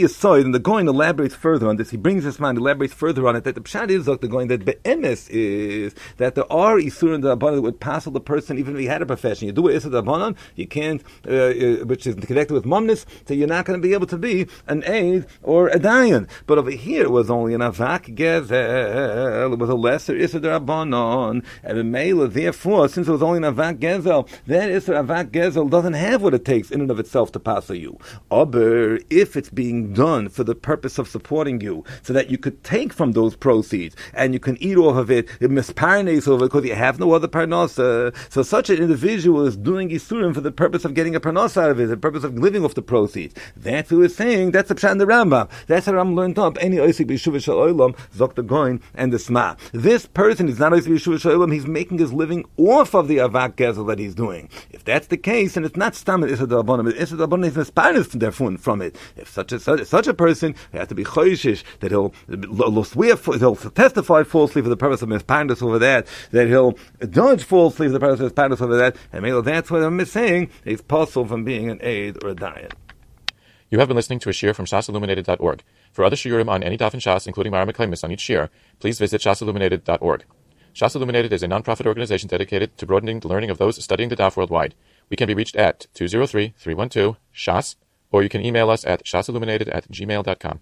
Yisoid, and the Goin elaborates further on this. He brings this man, elaborates further on it, that the Pshat is, the Goin, that Be'emes is that there are Isurim D'Rabbanan that would passel the person even if he had a profession. You do Isurim D'Rabbanan, you can't, uh, uh, which is connected with Momnis, so you're not going to be able to be an aid or a dayan. But over here it was only an Avak Gezel, it was a lesser Isurim D'Rabbanan, and Mela, therefore, since it was only an Avak Gezel, that Isurim Avak Gezel doesn't have what it takes in and of itself to passel you. Aber, if it's being done for the purpose of supporting you, so that you could take from those proceeds, and you can eat off of it, misparnes over it, because you have no other parnasa. So such an individual is doing Isurim for the purpose of getting a parnasa out of it, the purpose of living off the proceeds. That's what we're saying. That's the Pshat in the Rambam. That's how Rambam learned up. Any Oisik B'Yeshuva Shel Olam, Zok the Goin, and the Sma. This person is not Oisik B'Yeshuva Shel Olam. He's making his living off of the Avak Gezel that he's doing. If that's the case, and it's not Stam Issa D'Rabbanan, Issa D'Rabbanan is misparnes from it. If such a such, such a person, he has to be choishish that he'll he'll testify falsely for the purpose of misparnes over that, that he'll judge falsely for the purpose of misparnes over that, and maybe that's what I'm saying. It's possible from being an aid or a diet. You have been listening to a shiur from shas illuminated dot org. For other shiurim on any daf in Shas, including Mara Meklemis on each shiur, please visit shas illuminated dot org. Shas Illuminated is a non-profit organization dedicated to broadening the learning of those studying the daf worldwide. We can be reached at two zero three, three one two, shas, or you can email us at shasilluminated at gmail dot com.